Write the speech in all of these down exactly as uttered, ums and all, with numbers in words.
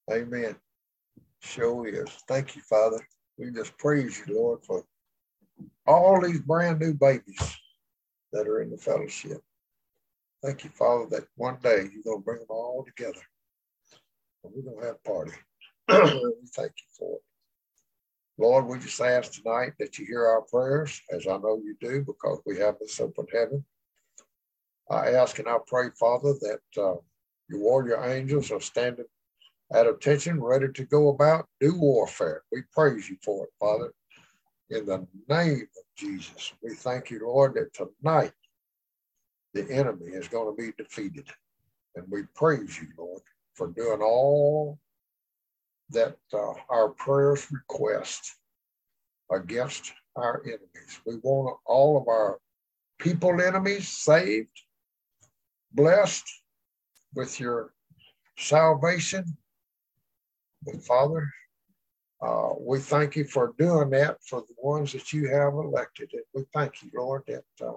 Amen. Sure is. Thank you, Father. We just praise you, Lord, for all these brand new babies that are in the fellowship. Thank you, Father, that one day you're going to bring them all together. And we're going to have a party. We thank you for it. Lord, we just ask tonight that you hear our prayers, as I know you do, because we have this open heaven. I ask and I pray, Father, that uh, your warrior angels are standing at attention, ready to go about, do warfare. We praise you for it, Father. In the name of Jesus, we thank you, Lord, that tonight the enemy is going to be defeated. And we praise you, Lord, for doing all that uh, our prayers request against our enemies. We want all of our people enemies saved, blessed with your salvation. And Father, uh, we thank you for doing that for the ones that you have elected. And we thank you, Lord, that uh,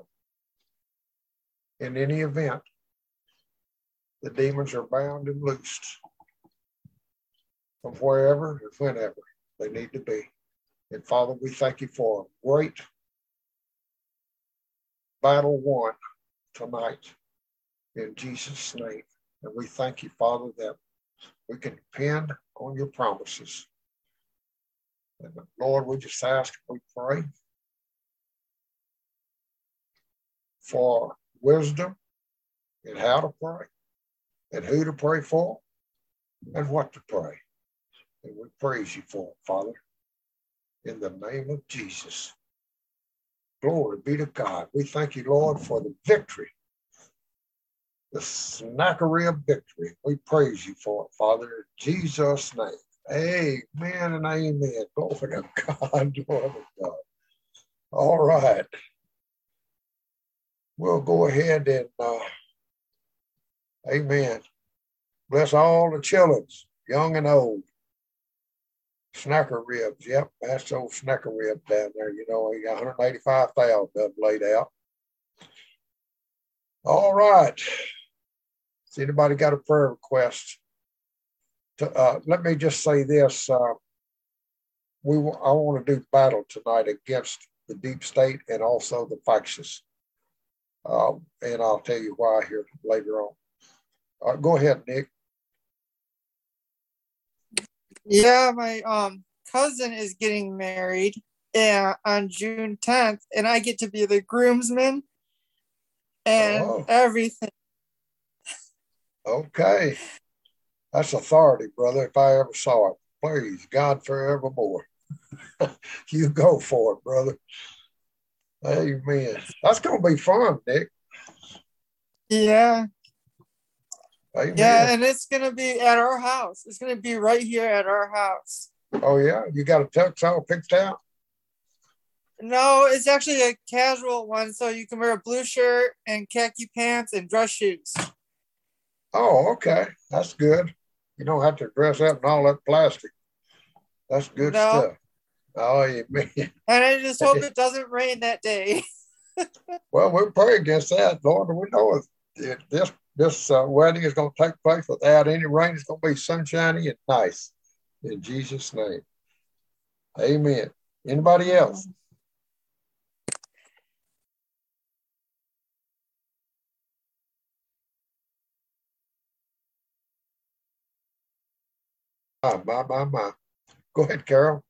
in any event, the demons are bound and loosed from wherever and whenever they need to be. And Father, we thank you for a great battle won tonight in Jesus' name. And we thank you, Father, that we can depend on your promises. And Lord, we just ask, we pray for wisdom in how to pray and who to pray for and what to pray. And we praise you for it, Father, in the name of Jesus. Glory be to God. We thank you, Lord, for the victory, the Sennacherib victory. We praise you for it, Father, in Jesus' name. Amen and amen. Glory to God. Glory to God. All right. We'll go ahead and, uh, amen. Bless all the children, young and old. Sennacheribs, yep, that's old Sennacherib down there. You know, he got one hundred eighty-five thousand of them laid out. All right. Has anybody got a prayer request? To, uh, let me just say this. Uh, we I want to do battle tonight against the deep state and also the factions. Uh, and I'll tell you why here later on. Uh, go ahead, Nick. Yeah, my um cousin is getting married uh, on June tenth, and I get to be the groomsman and oh. everything. Okay. That's authority, brother, if I ever saw it. Praise God forevermore. You go for it, brother. Amen. That's going to be fun, Nick. Yeah. Amen. Yeah, and it's going to be at our house. It's going to be right here at our house. Oh, yeah? You got a tux all picked out? No, it's actually a casual one, so you can wear a blue shirt and khaki pants and dress shoes. Oh, okay. That's good. You don't have to dress up in all that plastic. That's good no. stuff. Oh, amen. And I just hope it doesn't rain that day. Well, we'll pray against that, Lord. We know if, if this this uh, wedding is going to take place without any rain. It's going to be sunshiny and nice. In Jesus' name. Amen. Anybody else? My, my, my, my. Go ahead, Carol.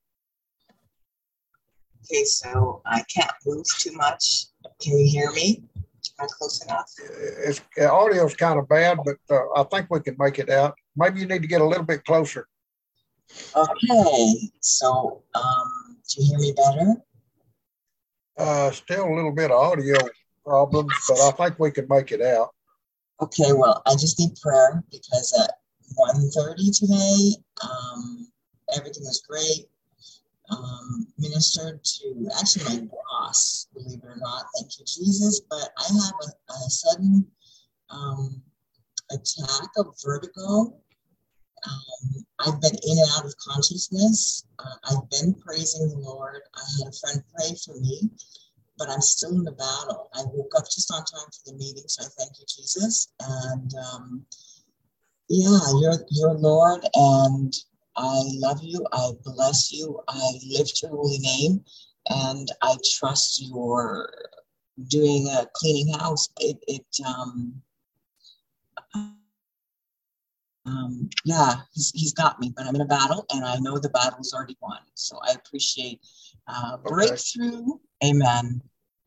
Okay, so I can't move too much. Can you hear me? Am I close enough? It's, audio is kind of bad, but uh, I think we can make it out. Maybe you need to get a little bit closer. Okay, so um, do you hear me better? Uh, still a little bit of audio problems, but I think we can make it out. Okay, well, I just need prayer because at one thirty today, um, everything was great. Um, ministered to actually my boss, believe it or not. Thank you, Jesus. But I have a, a sudden um, attack of vertigo. Um, I've been in and out of consciousness. Uh, I've been praising the Lord. I had a friend pray for me, but I'm still in the battle. I woke up just on time for the meeting, so I thank you, Jesus. And um, Yeah, you're, you're Lord, and I love you. I bless you. I lift your holy name, and I trust you're doing a cleaning house. It, it um, um, yeah, he's, he's got me, but I'm in a battle, and I know the battle's already won. So I appreciate uh, breakthrough. Okay. Amen.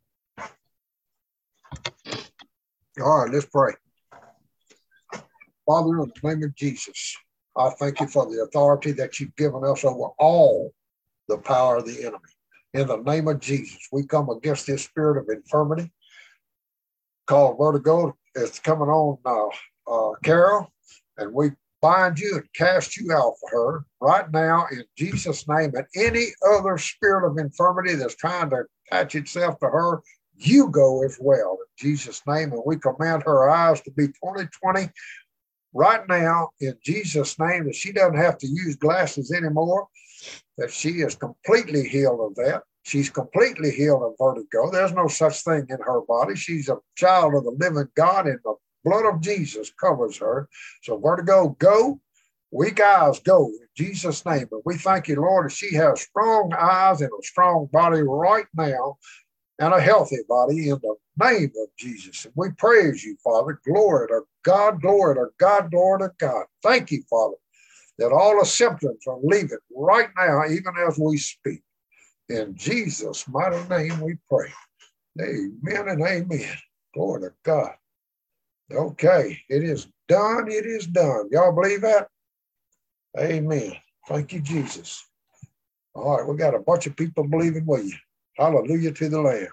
All right, let's pray. Father, in the name of Jesus, I thank you for the authority that you've given us over all the power of the enemy. In the name of Jesus, we come against this spirit of infirmity called vertigo. It's coming on uh, uh, Carol, and we bind you and cast you out for her right now in Jesus' name. And any other spirit of infirmity that's trying to attach itself to her, you go as well in Jesus' name. And we command her eyes to be twenty twenty right now in Jesus' name, that she doesn't have to use glasses anymore, that she is completely healed of that. She's completely healed of vertigo. There's no such thing in her body. She's a child of the living God, and the blood of Jesus covers her. So vertigo, go. Weak eyes, go in Jesus' name. But we thank you, Lord, that she has strong eyes and a strong body right now, and a healthy body in the name of Jesus. And we praise you, Father. Glory to God, glory to God, glory to God. Thank you, Father, that all the symptoms are leaving right now, even as we speak. In Jesus' mighty name we pray. Amen and amen. Glory to God. Okay, it is done. It is done. Y'all believe that? Amen. Thank you, Jesus. All right, we got a bunch of people believing with you. Hallelujah to the Lamb.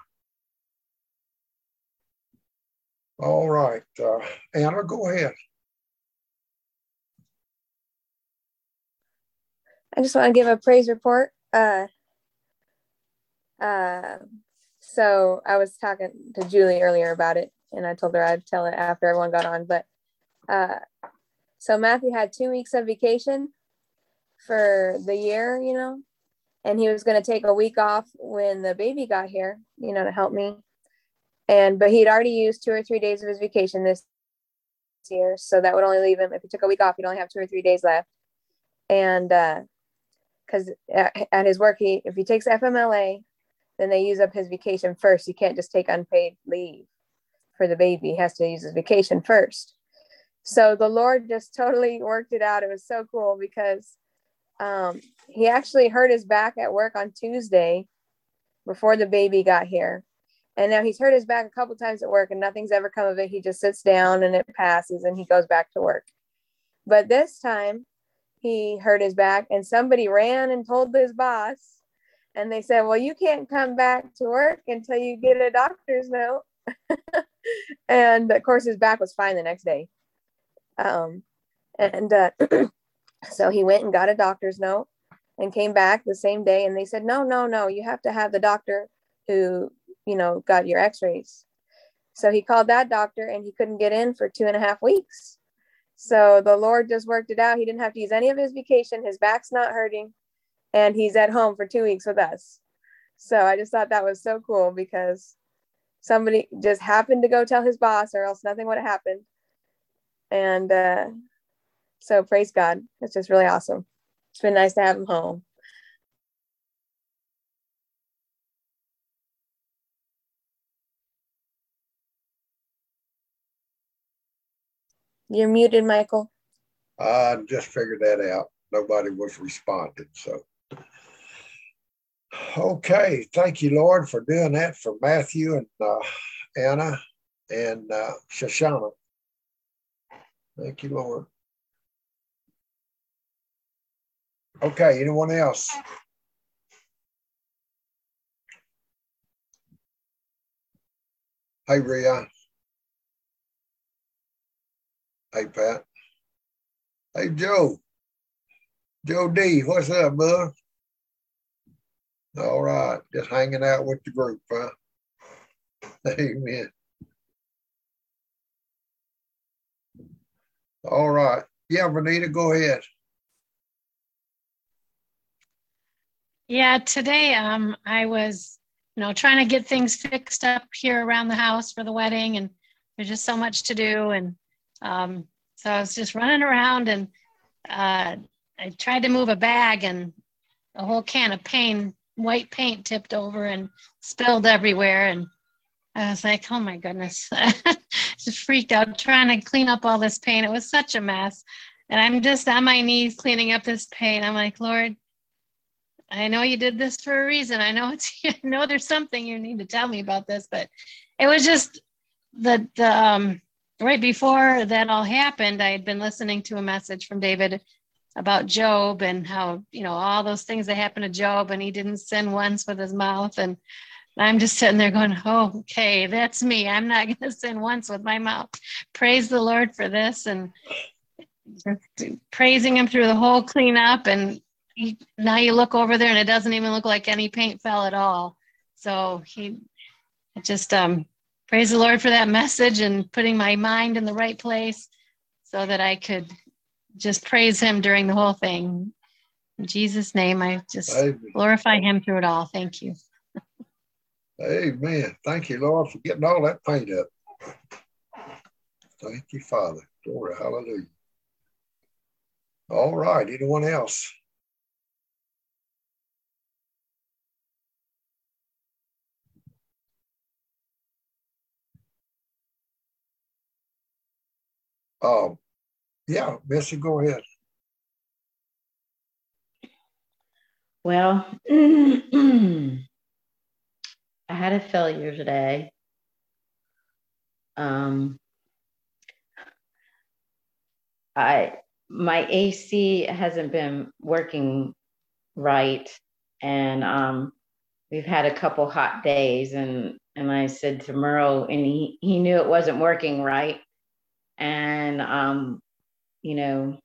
All right, uh, Anna, go ahead. I just want to give a praise report. Uh, uh, so I was talking to Julie earlier about it, and I told her I'd tell it after everyone got on. But uh, so Matthew had two weeks of vacation for the year, you know, and he was going to take a week off when the baby got here, you know, to help me. And but he'd already used two or three days of his vacation this year, so that would only leave him, if he took a week off, he'd only have two or three days left. And uh, because at, at his work, he if he takes F M L A, then they use up his vacation first. He can't just take unpaid leave for the baby. He has to use his vacation first. So the Lord just totally worked it out. It was so cool because um, he actually hurt his back at work on Tuesday before the baby got here. And now he's hurt his back a couple times at work and nothing's ever come of it. He just sits down and it passes and he goes back to work. But this time he hurt his back and somebody ran and told his boss, and they said, well, you can't come back to work until you get a doctor's note. And of course his back was fine the next day. Um, and uh, so he went and got a doctor's note and came back the same day. And they said, no, no, no, you have to have the doctor who, you know, got your x-rays. So he called that doctor and he couldn't get in for two and a half weeks. So the Lord just worked it out. He didn't have to use any of his vacation. His back's not hurting. And he's at home for two weeks with us. So I just thought that was so cool because somebody just happened to go tell his boss or else nothing would have happened. And uh, so praise God. It's just really awesome. It's been nice to have him home. You're muted, Michael. I just figured that out. Nobody was responding. So, okay. Thank you, Lord, for doing that for Matthew and uh, Anna and uh, Shoshana. Thank you, Lord. Okay. Anyone else? Hey, Ria. Hey, Pat. Hey, Joe. Joe D, what's up, bud? All right. Just hanging out with the group, huh? Amen. All right. Yeah, Renita, go ahead. Yeah, today um, I was, you know, trying to get things fixed up here around the house for the wedding, and there's just so much to do. And um, So I was just running around, and uh, I tried to move a bag, and a whole can of paint, white paint tipped over and spilled everywhere. And I was like, oh my goodness, just freaked out trying to clean up all this paint. It was such a mess. And I'm just on my knees cleaning up this paint. I'm like, Lord, I know you did this for a reason. I know it's, I know there's something you need to tell me about this, but it was just the, the um, right before that all happened, I had been listening to a message from David about Job and how, you know, all those things that happened to Job, and he didn't sin once with his mouth. And I'm just sitting there going, oh, okay, that's me. I'm not going to sin once with my mouth. Praise the Lord for this. And praising him through the whole cleanup. And he, now you look over there and it doesn't even look like any paint fell at all. So he just um, praise the Lord for that message and putting my mind in the right place so that I could just praise him during the whole thing. In Jesus' name, I just Amen. Glorify him through it all. Thank you. Amen. Thank you, Lord, for getting all that paint up. Thank you, Father. Glory, hallelujah. All right, anyone else? Um, yeah, Missy, go ahead. Well, I had a failure today. Um, I my A C hasn't been working right, and um, we've had a couple hot days, and and I said to Merle, and he he knew it wasn't working right, and um, you know.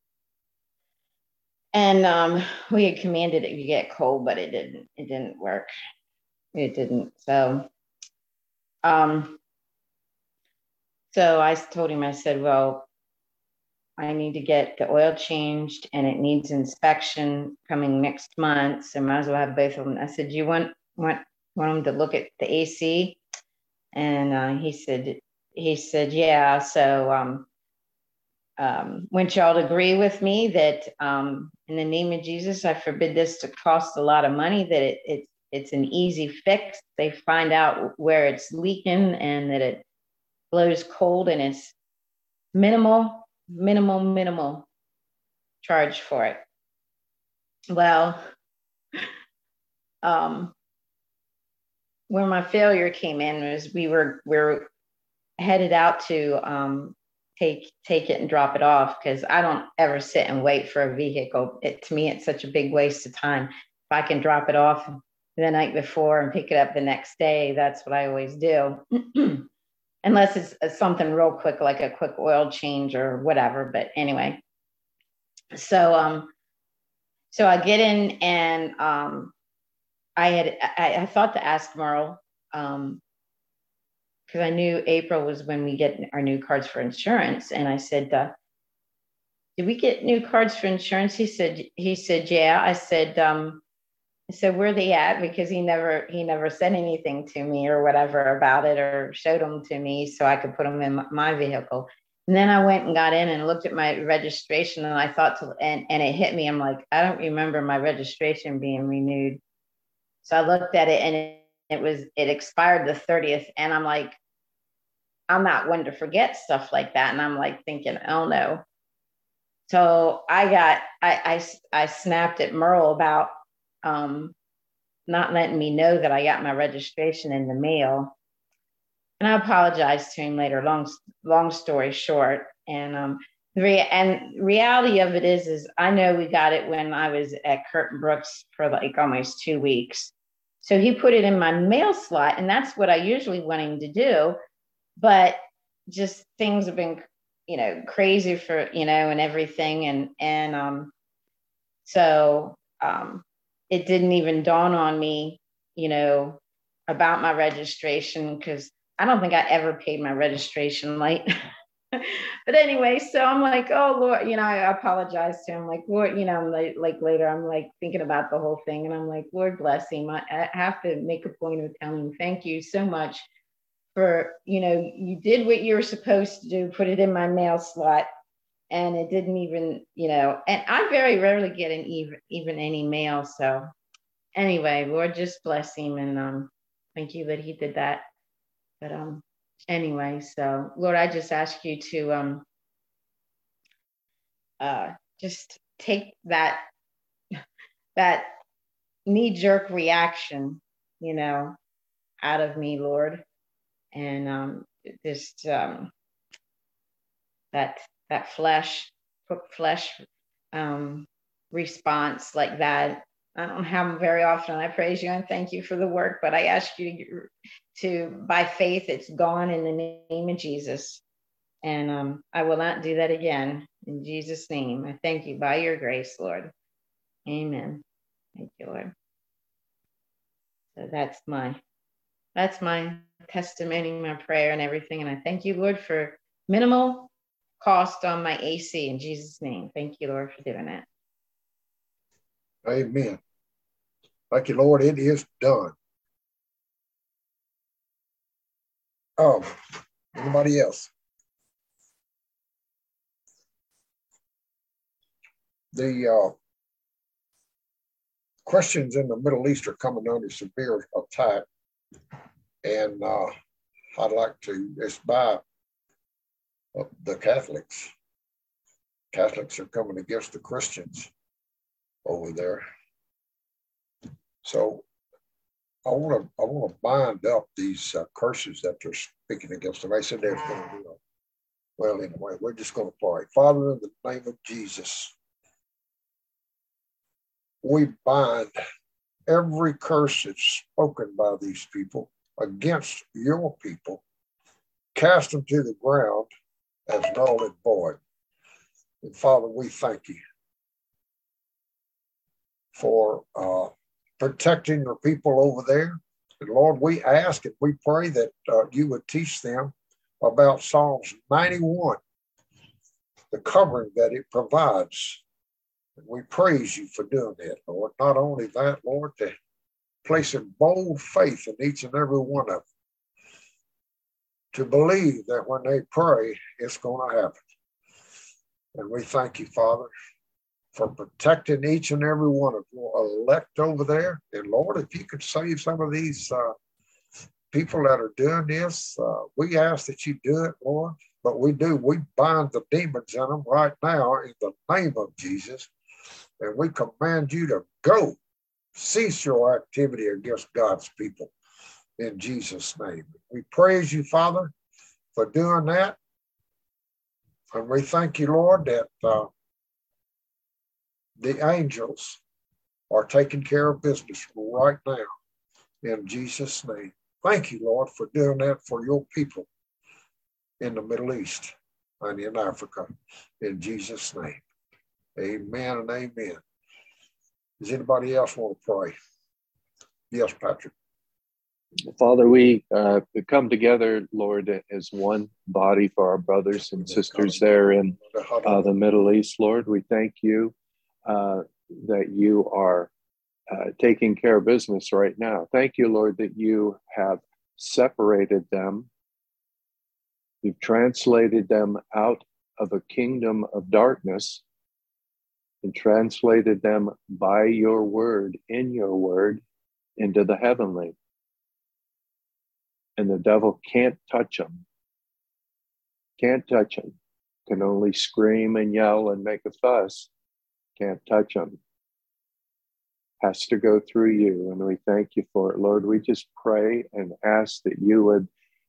And um, we had commanded it to get cold, but it didn't. It didn't work. It didn't. So, um, so I told him. I said, "Well, I need to get the oil changed, and it needs inspection coming next month. So, might as well have both of them." I said, "You want want want them to look at the A C?" And uh, he said, "He said, yeah." So, um, um, want y'all to agree with me that um, in the name of Jesus, I forbid this to cost a lot of money, that it, it it's an easy fix. They find out where it's leaking and that it blows cold, and it's minimal, minimal, minimal charge for it. Well, um, where my failure came in was we were, we were headed out to um, take take it and drop it off, because I don't ever sit and wait for a vehicle. It, to me, it's such a big waste of time. If I can drop it off the night before and pick it up the next day, that's what I always do. Unless it's, it's something real quick, like a quick oil change or whatever. But anyway, so um, so I get in, and um, I had I, I thought to ask Merle, um, because I knew April was when we get our new cards for insurance. And I said, uh, did we get new cards for insurance? He said, he said, yeah. I said, um, I said, where are they at? Because he never, he never said anything to me or whatever about it, or showed them to me so I could put them in my vehicle. And then I went and got in and looked at my registration, and I thought to, and, and it hit me. I'm like, I don't remember my registration being renewed. So I looked at it, and it, it was, it expired the thirtieth. And I'm like, I'm not one to forget stuff like that. And I'm like thinking, oh no. So I got, I, I, I snapped at Merle about um, not letting me know that I got my registration in the mail. And I apologized to him later, long, long story short. And um, the re- and reality of it is, is I know we got it when I was at Curtin Brooks for like almost two weeks. So he put it in my mail slot, and that's what I usually want him to do. But just things have been, you know, crazy for, you know, and everything. And, and um, so um, it didn't even dawn on me, you know, about my registration, because I don't think I ever paid my registration late. But anyway, so I'm like, oh, Lord, you know, I apologize to him. Like, Lord, you know, I'm like, like later, I'm like thinking about the whole thing. And I'm like, Lord, bless him. I, I have to make a point of telling him, thank you so much for, you know, you did what you were supposed to do, put it in my mail slot, and it didn't even, you know, and I very rarely get an even, even any mail. So anyway, Lord, just bless him. And um, thank you that he did that. But um, anyway, so Lord, I just ask you to um, uh, just take that, that knee-jerk reaction, you know, out of me, Lord. And um, just um, that, that flesh, flesh um, response like that. I don't have them very often. I praise you and thank you for the work, but I ask you to, to by faith, it's gone in the name of Jesus. And um, I will not do that again. In Jesus' name, I thank you by your grace, Lord. Amen. Thank you, Lord. So that's my, that's my testimony, my prayer and everything. And I thank you, Lord, for minimal cost on my A C in Jesus' name. Thank you, Lord, for doing that. Amen. Thank you, Lord. It is done. Oh, anybody else? The uh, Christians in the Middle East are coming under severe attack, and uh, I'd like to, it's by uh, the Catholics. Catholics are coming against the Christians over there. So I want to I want to bind up these uh, curses that they're speaking against them. I said there's going to be a, well, anyway, we're just going to pray. Father, in the name of Jesus, we bind every curse that's spoken by these people against your people, cast them to the ground as null and void. And Father, we thank you for uh, protecting your people over there. And Lord, we ask and we pray that uh, you would teach them about Psalms ninety-one, the covering that it provides. And we praise you for doing that, Lord. Not only that, Lord, to placing bold faith in each and every one of them, to believe that when they pray, it's going to happen. And we thank you, Father, for protecting each and every one of your elect over there. And Lord, if you could save some of these uh, people that are doing this, uh, we ask that you do it, Lord. But we do, we bind the demons in them right now in the name of Jesus. And we command you to go, cease your activity against God's people in Jesus' name. We praise you, Father, for doing that. And we thank you, Lord, that uh, the angels are taking care of business right now in Jesus' name. Thank you, Lord, for doing that for your people in the Middle East and in Africa in Jesus' name. Amen and amen. Does anybody else want to pray? Yes, Patrick. Father, we uh, come together, Lord, as one body for our brothers and sisters there in uh, the Middle East, Lord. We thank you uh, that you are uh, taking care of business right now. Thank you, Lord, that you have separated them. You've translated them out of a kingdom of darkness and translated them by your word, in your word, into the heavenly. And the devil can't touch them. Can't touch them. Can only scream and yell and make a fuss. Can't touch them. Has to go through you. And we thank you for it, Lord. We just pray and ask that you would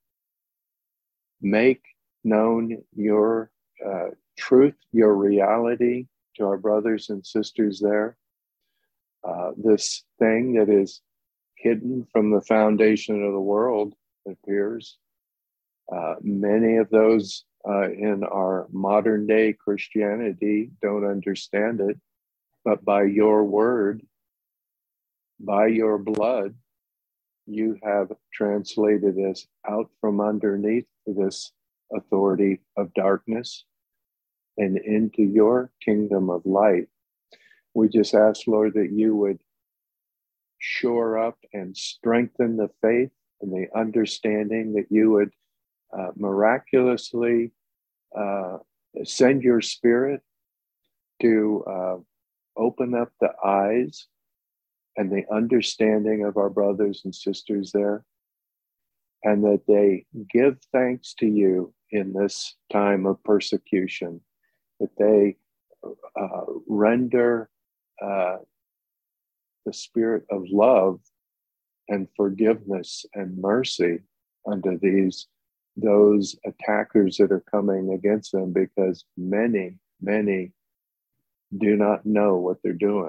make known your uh, truth, your reality to our brothers and sisters there. Uh, this thing that is hidden from the foundation of the world, it appears. Uh, many of those uh, in our modern day Christianity don't understand it, but by your word, by your blood, you have translated us out from underneath this authority of darkness and into your kingdom of light. We just ask, Lord, that you would shore up and strengthen the faith and the understanding, that you would uh, miraculously uh, send your Spirit to uh, open up the eyes and the understanding of our brothers and sisters there, and that they give thanks to you in this time of persecution, that they uh, render uh, the spirit of love and forgiveness and mercy unto these, those attackers that are coming against them, because many, many do not know what they're doing.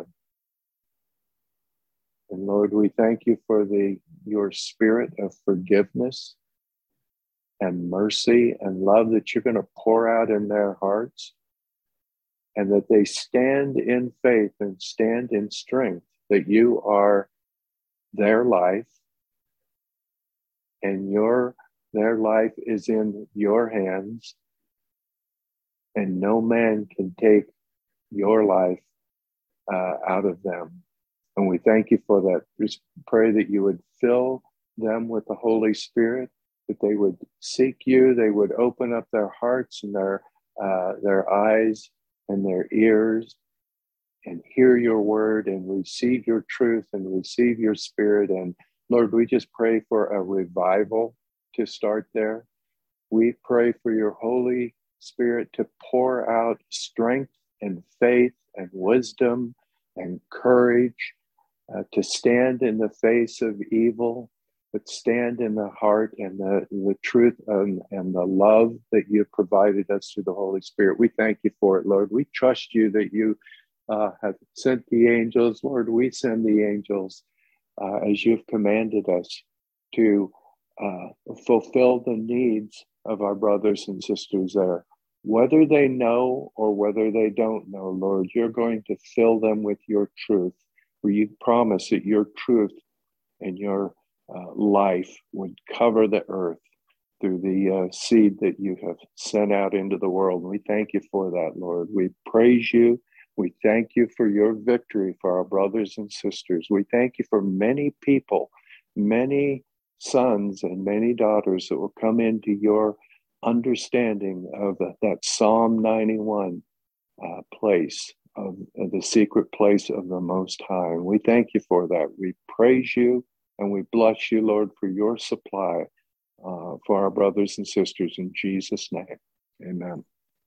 And Lord, we thank you for the your spirit of forgiveness and mercy and love that you're going to pour out in their hearts, and that they stand in faith and stand in strength, that you are their life, and your their life is in your hands, and no man can take your life uh, out of them. And we thank you for that. Just pray that you would fill them with the Holy Spirit, that they would seek you, they would open up their hearts and their uh, their eyes and their ears and hear your word and receive your truth and receive your spirit. And Lord, we just pray for a revival to start there. We pray for your Holy Spirit to pour out strength and faith and wisdom and courage uh, to stand in the face of evil, but stand in the heart and the, the truth and, and the love that you've provided us through the Holy Spirit. We thank you for it, Lord. We trust you that you uh, have sent the angels. Lord, we send the angels uh, as you've commanded us to uh, fulfill the needs of our brothers and sisters there. Whether they know or whether they don't know, Lord, you're going to fill them with your truth, for you promise that your truth and your uh, life would cover the earth through the uh, seed that you have sent out into the world. And we thank you for that, Lord. We praise you. We thank you for your victory for our brothers and sisters. We thank you for many people, many sons and many daughters that will come into your understanding of the, that Psalm ninety-one uh, place of, of the secret place of the Most High. And we thank you for that. We praise you and we bless you, Lord, for your supply uh, for our brothers and sisters in Jesus' name. Amen.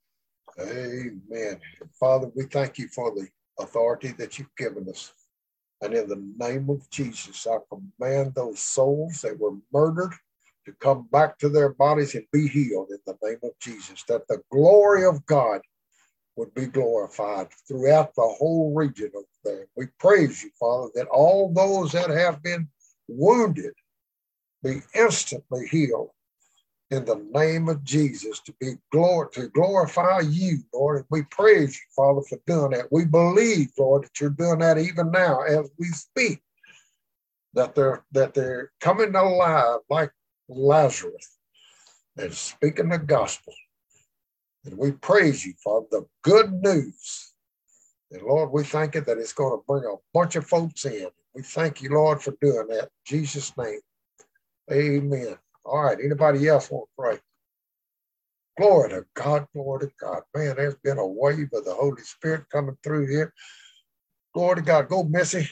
Amen. Father, we thank you for the authority that you've given us. And in the name of Jesus, I command those souls that were murdered to come back to their bodies and be healed in the name of Jesus, that the glory of God would be glorified throughout the whole region of there. We praise you, Father, that all those that have been wounded be instantly healed in the name of Jesus, to be glory, to glorify you, Lord. And we praise you, Father, for doing that. We believe, Lord, that you're doing that even now as we speak, that they're that they're coming alive like Lazarus and speaking the gospel. And we praise you for the good news. And Lord, we thank you that it's going to bring a bunch of folks in. We thank you, Lord, for doing that. In Jesus' name. Amen. All right. Anybody else want to pray? Glory to God. Glory to God. Man, there's been a wave of the Holy Spirit coming through here. Glory to God. Go, Missy.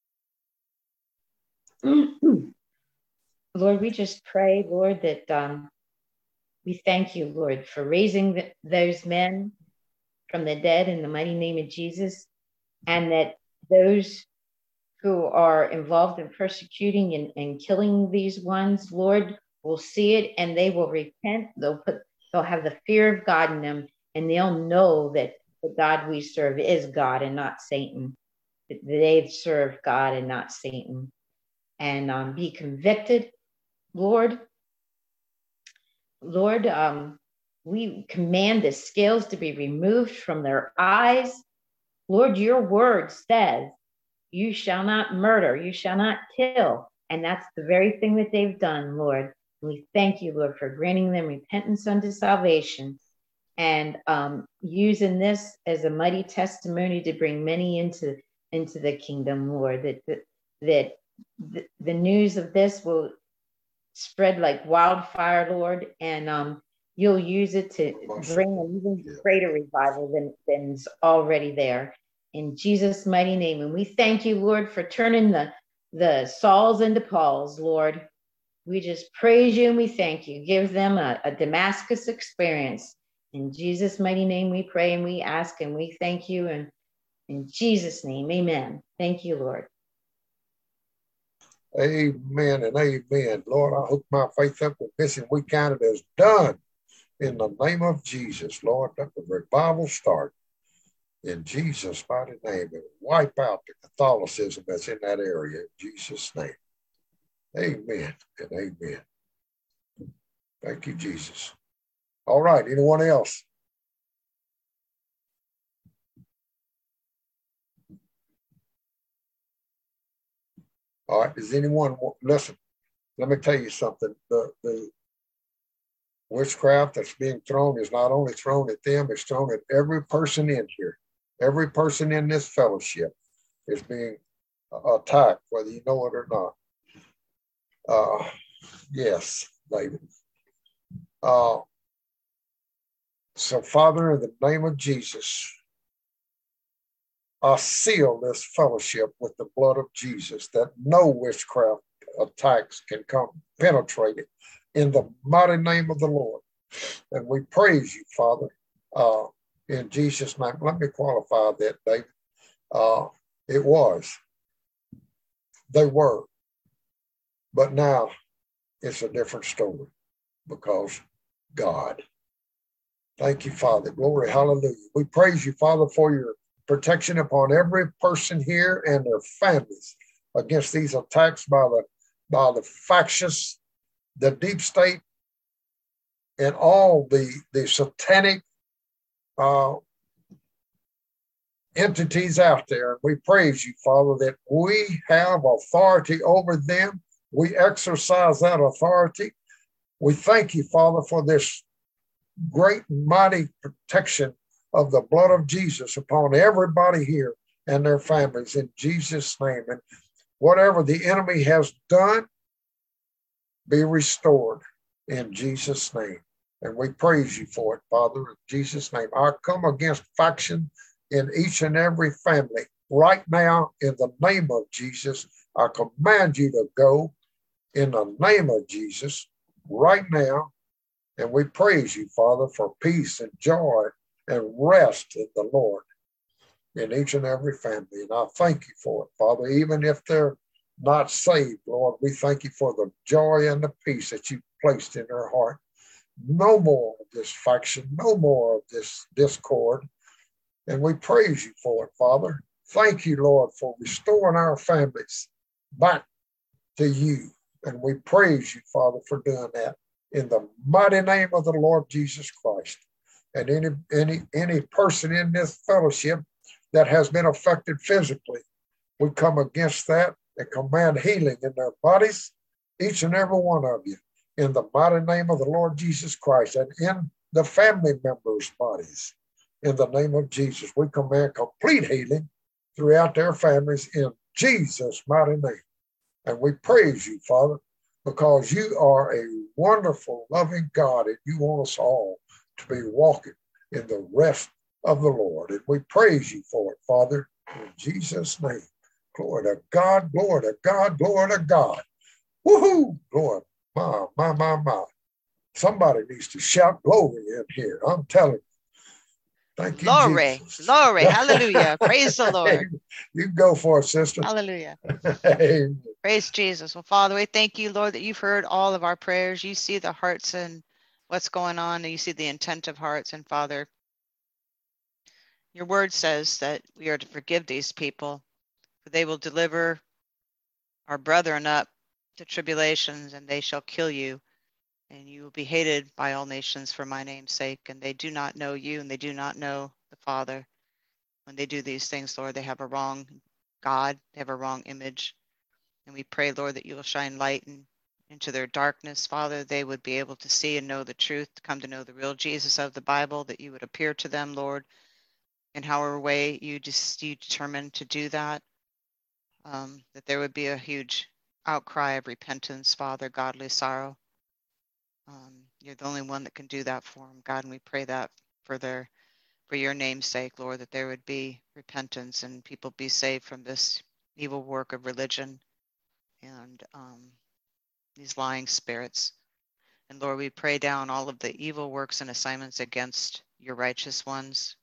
Lord, we just pray, Lord, that um, we thank you, Lord, for raising the, those men from the dead in the mighty name of Jesus, and that those who are involved in persecuting and, and killing these ones, Lord, will see it and they will repent. They'll put, they'll have the fear of God in them, and they'll know that the God we serve is God and not Satan. That they've served God and not Satan, and um, be convicted, Lord. Lord, um, we command the scales to be removed from their eyes. Lord, your word says, you shall not murder, you shall not kill. And that's the very thing that they've done, Lord. We thank you, Lord, for granting them repentance unto salvation, and um, using this as a mighty testimony to bring many into, into the kingdom, Lord, that, that, that the, the news of this will spread like wildfire, Lord, and um, you'll use it to bring an even greater revival than, than's already there. In Jesus' mighty name. And we thank you, Lord, for turning the, the Sauls into Pauls, Lord. We just praise you and we thank you. Give them a, a Damascus experience. In Jesus' mighty name we pray and we ask and we thank you. And in Jesus' name, amen. Thank you, Lord. Amen and amen. Lord, I hook my faith up with this and we count it as done. In the name of Jesus, Lord, let the revival start. In Jesus' mighty name, and wipe out the Catholicism that's in that area. In Jesus' name. Amen and amen. Thank you, Jesus. All right, anyone else? All right, does anyone, listen, let me tell you something. The, the witchcraft that's being thrown is not only thrown at them, it's thrown at every person in here. Every person in this fellowship is being attacked, whether you know it or not. Uh, yes, David. Uh, so, Father, in the name of Jesus, I seal this fellowship with the blood of Jesus, that no witchcraft attacks can come penetrate it in the mighty name of the Lord. And we praise you, Father, uh, in Jesus' name. Let me qualify that, David. Uh, it was. They were. But now it's a different story because God. Thank you, Father. Glory, hallelujah. We praise you, Father, for your protection upon every person here and their families against these attacks by the, by the factious, the deep state, and all the, the satanic uh, entities out there. We praise you, Father, that we have authority over them. We exercise that authority. We thank you, Father, for this great mighty protection of the blood of Jesus upon everybody here and their families in Jesus' name. And whatever the enemy has done, be restored in Jesus' name. And we praise you for it, Father, in Jesus' name. I come against faction in each and every family right now in the name of Jesus. I command you to go in the name of Jesus right now. And we praise you, Father, for peace and joy and rest in the Lord in each and every family. And I thank you for it, Father, even if they're not saved, Lord, we thank you for the joy and the peace that you placed in their heart. No more of this faction, no more of this discord. And we praise you for it, Father. Thank you, Lord, for restoring our families back to you. And we praise you, Father, for doing that in the mighty name of the Lord Jesus Christ. And any, any, any person in this fellowship that has been affected physically, we come against that and command healing in their bodies, each and every one of you, in the mighty name of the Lord Jesus Christ, and in the family members' bodies. In the name of Jesus, we command complete healing throughout their families in Jesus' mighty name. And we praise you, Father, because you are a wonderful, loving God, and you want us all to be walking in the rest of the Lord. And we praise you for it, Father, in Jesus' name. Glory to God, glory to God, glory to God. Woohoo! Glory, my, my, my, my. Somebody needs to shout glory in here. I'm telling you. Thank you, glory, Jesus. Glory, hallelujah. Praise the Lord. You go for it, sister. Hallelujah. Amen. Praise Jesus. Well, Father, we thank you, Lord, that you've heard all of our prayers. You see the hearts and what's going on, and you see the intent of hearts. And Father, your word says that we are to forgive these people, for they will deliver our brethren up to tribulations, and they shall kill you. And you will be hated by all nations for my name's sake. And they do not know you, and they do not know the Father. When they do these things, Lord, they have a wrong God. They have a wrong image. And we pray, Lord, that you will shine light in, into their darkness. Father, they would be able to see and know the truth, to come to know the real Jesus of the Bible, that you would appear to them, Lord, in however way you just you determine to do that. Um, that there would be a huge outcry of repentance, Father, godly sorrow. Um, You're the only one that can do that for them, God, and we pray that for their, for your name's sake, Lord, that there would be repentance and people be saved from this evil work of religion and um, these lying spirits. And Lord, we pray down all of the evil works and assignments against your righteous ones.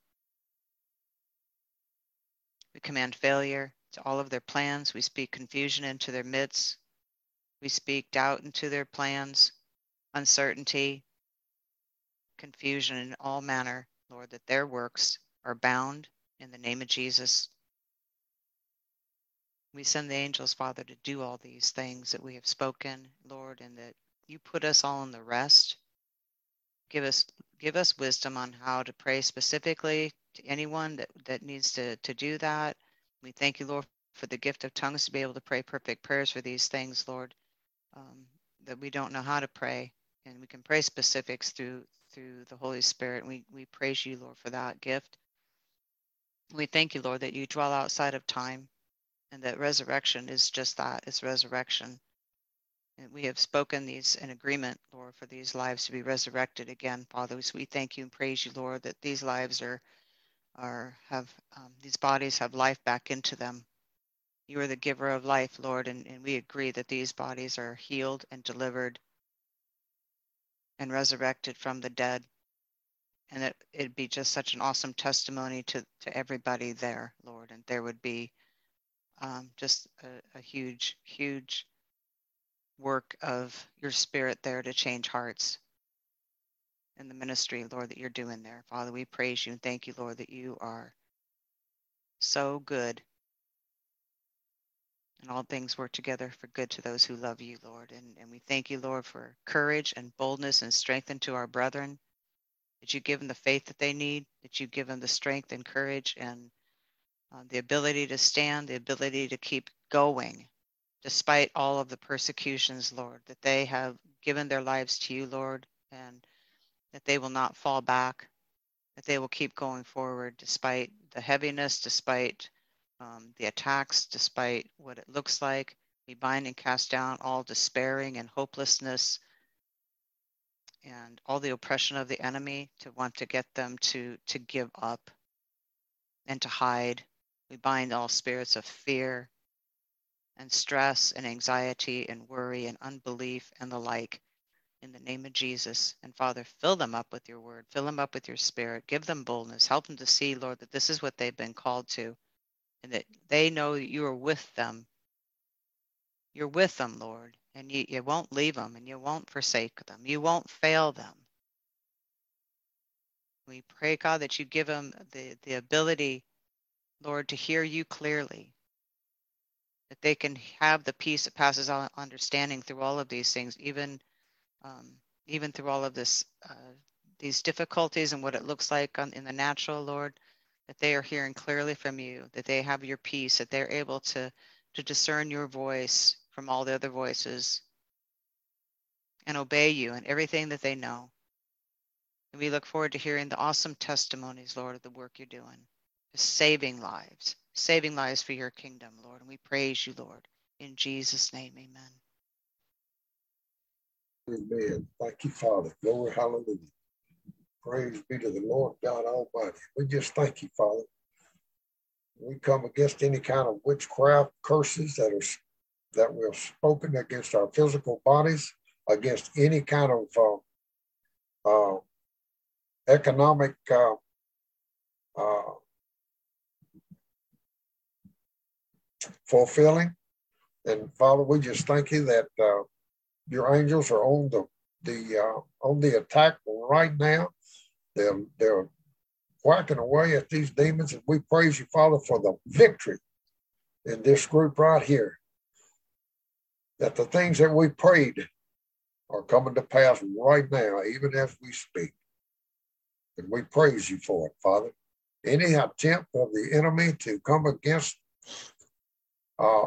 We command failure to all of their plans. We speak confusion into their midst. We speak doubt into their plans, uncertainty, confusion in all manner, Lord, that their works are bound in the name of Jesus. We send the angels, Father, to do all these things that we have spoken, Lord, and that you put us all in the rest. Give us give us wisdom on how to pray specifically to anyone that, that needs to, to do that. We thank you, Lord, for the gift of tongues to be able to pray perfect prayers for these things, Lord, um, that we don't know how to pray. And we can pray specifics through through the Holy Spirit. We, we praise you, Lord, for that gift. We thank you, Lord, that you dwell outside of time and that resurrection is just that. It's resurrection. And we have spoken these in agreement, Lord, for these lives to be resurrected again, Father. So we thank you and praise you, Lord, that these lives are, are have, um, these bodies have life back into them. You are the giver of life, Lord, and, and we agree that these bodies are healed and delivered and resurrected from the dead. And that it'd be just such an awesome testimony to, to everybody there, Lord. And there would be um, just a, a huge, huge work of your spirit there to change hearts in the ministry, Lord, that you're doing there. Father, we praise you and thank you, Lord, that you are so good. And all things work together for good to those who love you, Lord. And, and we thank you, Lord, for courage and boldness and strength unto our brethren, that you give them the faith that they need, that you give them the strength and courage and uh, the ability to stand, the ability to keep going, despite all of the persecutions, Lord, that they have given their lives to you, Lord, and that they will not fall back, that they will keep going forward despite the heaviness, despite um, the attacks, despite what it looks like. We bind and cast down all despairing and hopelessness and all the oppression of the enemy to want to get them to, to give up and to hide. We bind all spirits of fear and stress and anxiety and worry and unbelief and the like in the name of Jesus. And Father, fill them up with your word, fill them up with your spirit, give them boldness, help them to see, Lord, that this is what they've been called to and that they know that you are with them. You're with them, Lord, and you, you won't leave them and you won't forsake them. You won't fail them. We pray, God, that you give them the, the ability, Lord, to hear you clearly, that they can have the peace that passes all understanding through all of these things, even um, even through all of this, uh, these difficulties and what it looks like on, in the natural, Lord, that they are hearing clearly from you, that they have your peace, that they're able to, to discern your voice from all the other voices and obey you in everything that they know. And we look forward to hearing the awesome testimonies, Lord, of the work you're doing, saving lives, saving lives for your kingdom, Lord. And we praise you, Lord. In Jesus' name, amen. Amen. Thank you, Father. Glory, hallelujah. Praise be to the Lord God Almighty. We just thank you, Father. We come against any kind of witchcraft curses that are that were spoken against our physical bodies, against any kind of uh, uh, economic uh, uh, fulfilling. And Father, we just thank you that uh, your angels are on the the uh, on the attack right now. They're they're whacking away at these demons, and we praise you, Father, for the victory in this group right here. That the things that we prayed are coming to pass right now, even as we speak. And we praise you for it, Father. Any attempt of the enemy to come against uh,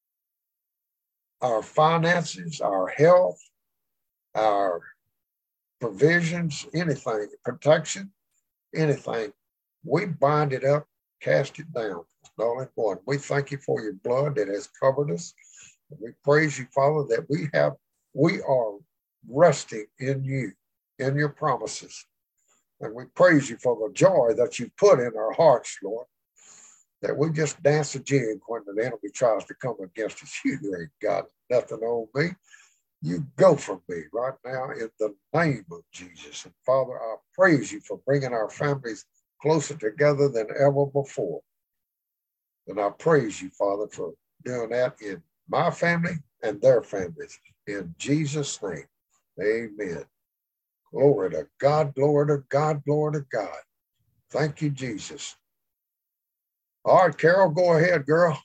our finances, our health, our provisions, anything, protection, anything, we bind it up, cast it down, all in one. We thank you for your blood that has covered us. And we praise you, Father, that we have, we are resting in you. in your promises. And we praise you for the joy that you put in our hearts, Lord, that we just dance a jig when the enemy tries to come against us. You ain't got nothing on me. You go from me right now in the name of Jesus. And Father, I praise you for bringing our families closer together than ever before. And I praise you, Father, for doing that in my family and their families. In Jesus' name, amen. Glory to God, glory to God, glory to God. Thank you, Jesus. All right, Carol, go ahead, girl.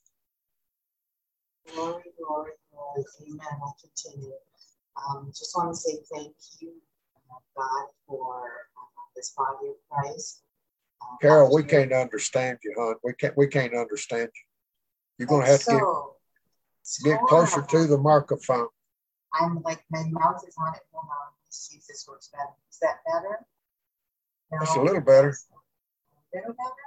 Glory, glory, glory. Amen. I continue. Um, just want to say thank you, uh, God, for uh, this body of Christ. Uh, Carol, we can't understand you, hon. We can't. We can't understand you. You're gonna have to get, get closer to the microphone. I'm like my mouth is on it. Hold on. Let's see if this works better. Is that better? No, that's a little better. A little better.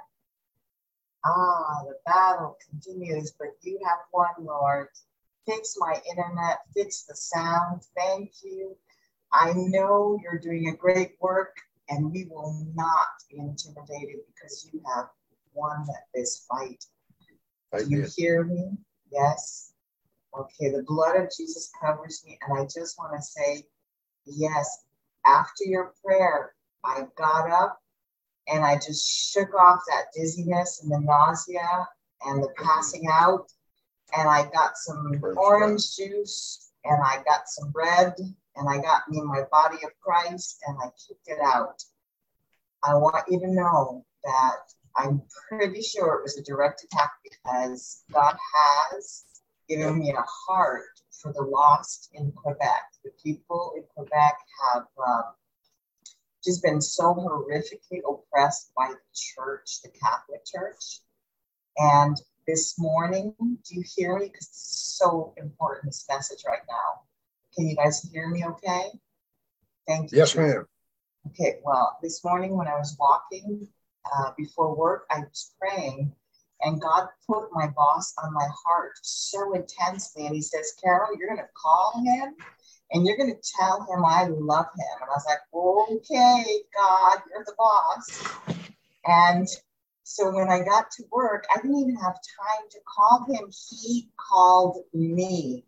Ah, the battle continues, but you have won, Lord. Fix my internet, fix the sound. Thank you. I know you're doing a great work, and we will not be intimidated because you have won this fight. Do you hear me? Yes. Okay, the blood of Jesus covers me, and I just want to say, yes, after your prayer, I got up and I just shook off that dizziness and the nausea and the passing out, and I got some Praise orange God. juice, and I got some bread, and I got me my body of Christ, and I kicked it out. I want you to know that I'm pretty sure it was a direct attack because God has given me a heart for the lost in Quebec. The people in Quebec have um, just been so horrifically oppressed by the church, the Catholic Church. And this morning, do you hear me? Because it's so important, this message right now. Can you guys hear me okay? Thank you. Yes, ma'am. Okay, well, this morning when I was walking uh, before work, I was praying, and God put my boss on my heart so intensely. And he says, Carol, you're going to call him and you're going to tell him I love him. And I was like, okay, God, you're the boss. And so when I got to work, I didn't even have time to call him. He called me.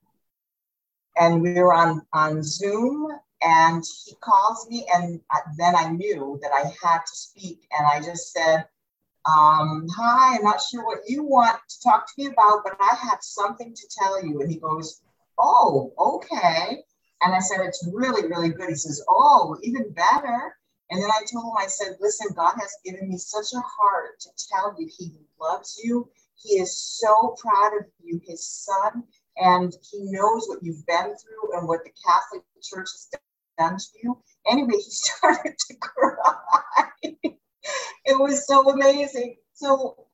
And we were on, on Zoom, and he calls me, and then I knew that I had to speak. And I just said, Um, hi, I'm not sure what you want to talk to me about, but I have something to tell you. And he goes, oh, okay. And I said, it's really, really good. He says, oh, even better. And then I told him, I said, listen, God has given me such a heart to tell you he loves you. He is so proud of you, his son, and he knows what you've been through and what the Catholic Church has done to you. Anyway, he started to cry. It was so amazing. So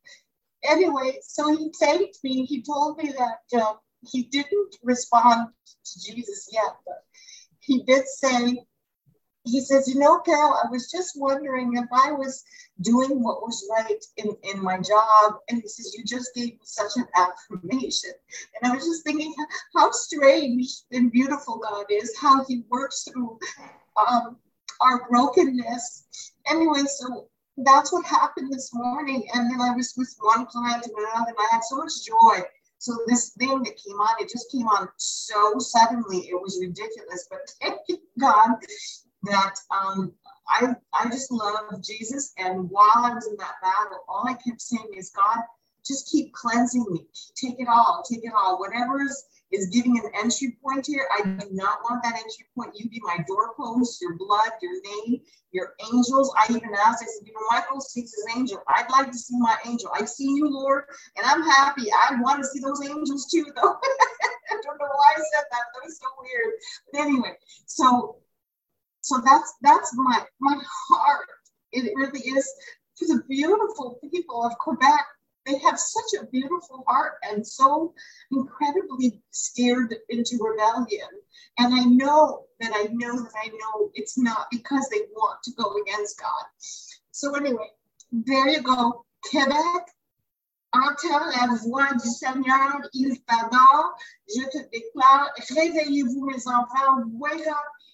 anyway, so he thanked me. He told me that uh, he didn't respond to Jesus yet, but he did say, he says, you know, Carol, I was just wondering if I was doing what was right in, in my job. And he says, you just gave me such an affirmation. And I was just thinking how strange and beautiful God is, how he works through um, our brokenness. Anyway, so that's what happened this morning. And then I was with one client and another, and I had so much joy. So this thing that came on, it just came on so suddenly, it was ridiculous. But thank you, God, that um, I, I just love Jesus. And while I was in that battle, all I kept saying is, God, just keep cleansing me. Take it all, take it all. Whatever is, is giving an entry point here, I do not want that entry point. You be my doorpost, your blood, your name, your angels. I even asked, I said, you know, Michael sees his angel. I'd like to see my angel. I've seen you, Lord, and I'm happy. I want to see those angels too, though. I don't know why I said that. That was so weird. But anyway, so so that's that's my my heart. It really is to the beautiful people of Quebec. They have such a beautiful heart and so incredibly steered into rebellion. And I know that I know that I know it's not because they want to go against God. So anyway, there you go. Québec, entends la voix du Seigneur, il t'adore. Je te déclare, réveillez-vous mes enfants. Wake up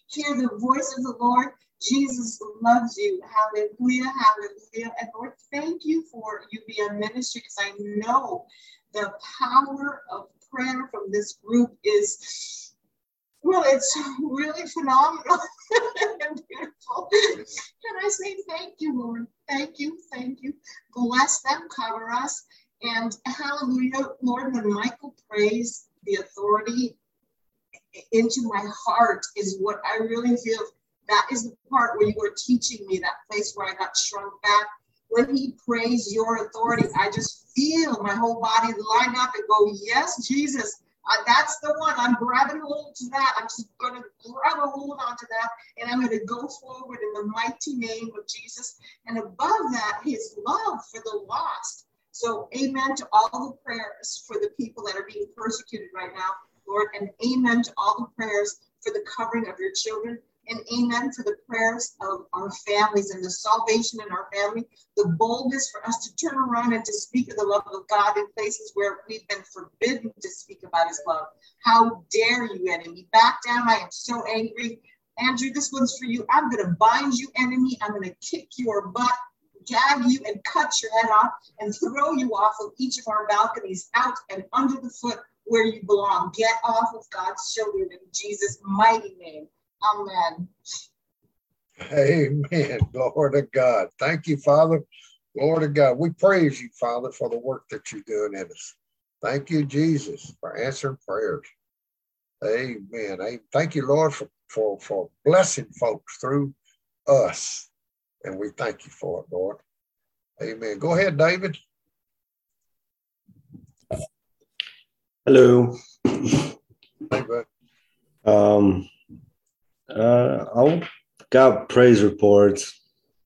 hear the voice of the Lord. Jesus loves you. Hallelujah, hallelujah. And Lord, thank you for you being a ministry, because I know the power of prayer from this group is, well, it's really phenomenal and beautiful. And I say thank you, Lord. Thank you, thank you. Bless them, cover us. And hallelujah, Lord, when Michael prays, the authority into my heart is what I really feel. That is the part where you were teaching me, that place where I got shrunk back. When he prays your authority, I just feel my whole body line up and go, yes, Jesus, uh, that's the one. I'm grabbing hold to that. I'm just going to grab a hold onto that, and I'm going to go forward in the mighty name of Jesus. And above that, his love for the lost. So amen to all the prayers for the people that are being persecuted right now, Lord, and amen to all the prayers for the covering of your children. And amen for the prayers of our families and the salvation in our family, the boldness for us to turn around and to speak of the love of God in places where we've been forbidden to speak about his love. How dare you, enemy? Back down. I am so angry. Andrew, this one's for you. I'm going to bind you, enemy. I'm going to kick your butt, gag you, and cut your head off and throw you off of each of our balconies, out and under the foot where you belong. Get off of God's children in Jesus' mighty name. Amen. Amen. Glory to God. Thank you, Father. Glory to God. We praise you, Father, for the work that you're doing in us. Thank you, Jesus, for answering prayers. Amen. Amen. Thank you, Lord, for, for, for blessing folks through us. And we thank you for it, Lord. Amen. Go ahead, David. Hello. Hey, bud. Um, uh, I got praise reports.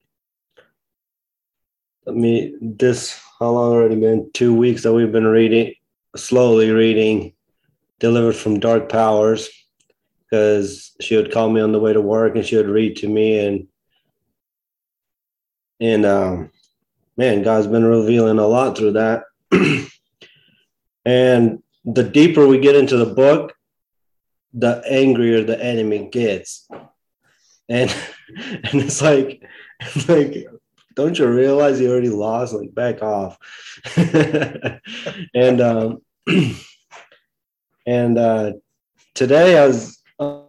I mean, this, how long already been? Two weeks that we've been reading, slowly reading Delivered from Dark Powers, because she would call me on the way to work and she would read to me, and and um, man, God's been revealing a lot through that. And the deeper we get into the book, the angrier the enemy gets. And and it's like, it's like, don't you realize you already lost? Like, back off. and um, and uh, today I was uh,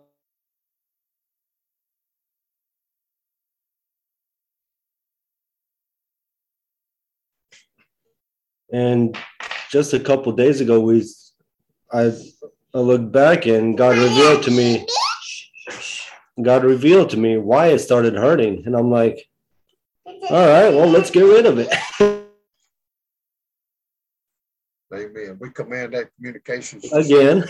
and just a couple days ago, we I, I looked back and God revealed to me, God revealed to me why it started hurting. And I'm like, all right, well, let's get rid of it. Amen. We command that communication. Again.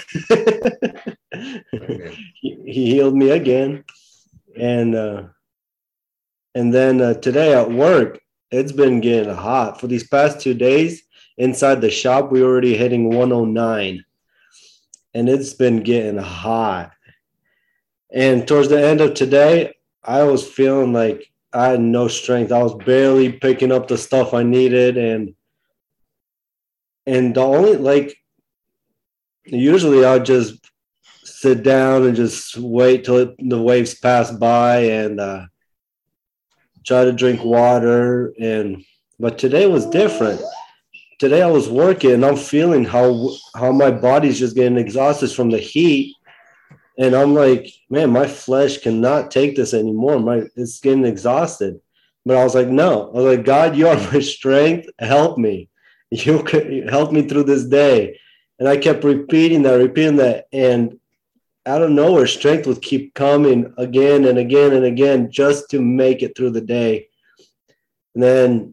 he, he healed me again. And uh, and then uh, today at work, it's been getting hot. For these past two days, inside the shop, we're already hitting one oh nine. And it's been getting hot. And towards the end of today, I was feeling like I had no strength. I was barely picking up the stuff I needed. And and the only, like, usually I'll just sit down and just wait till it, the waves pass by, and uh, try to drink water. And but today was different. Today I was working and I'm feeling how how my body's just getting exhausted from the heat. And I'm like, man, my flesh cannot take this anymore. My it's getting exhausted. But I was like, no. I was like, God, you are my strength. Help me. You can help me through this day. And I kept repeating that, repeating that. And out of nowhere, strength would keep coming again and again and again just to make it through the day. And then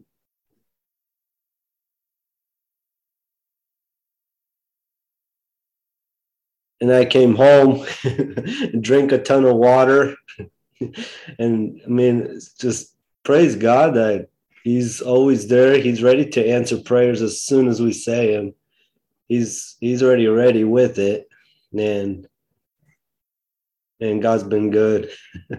And I came home, drink a ton of water. And I mean, it's just praise God that he's always there. He's ready to answer prayers as soon as we say him. He's he's already ready with it. And, and God's been good.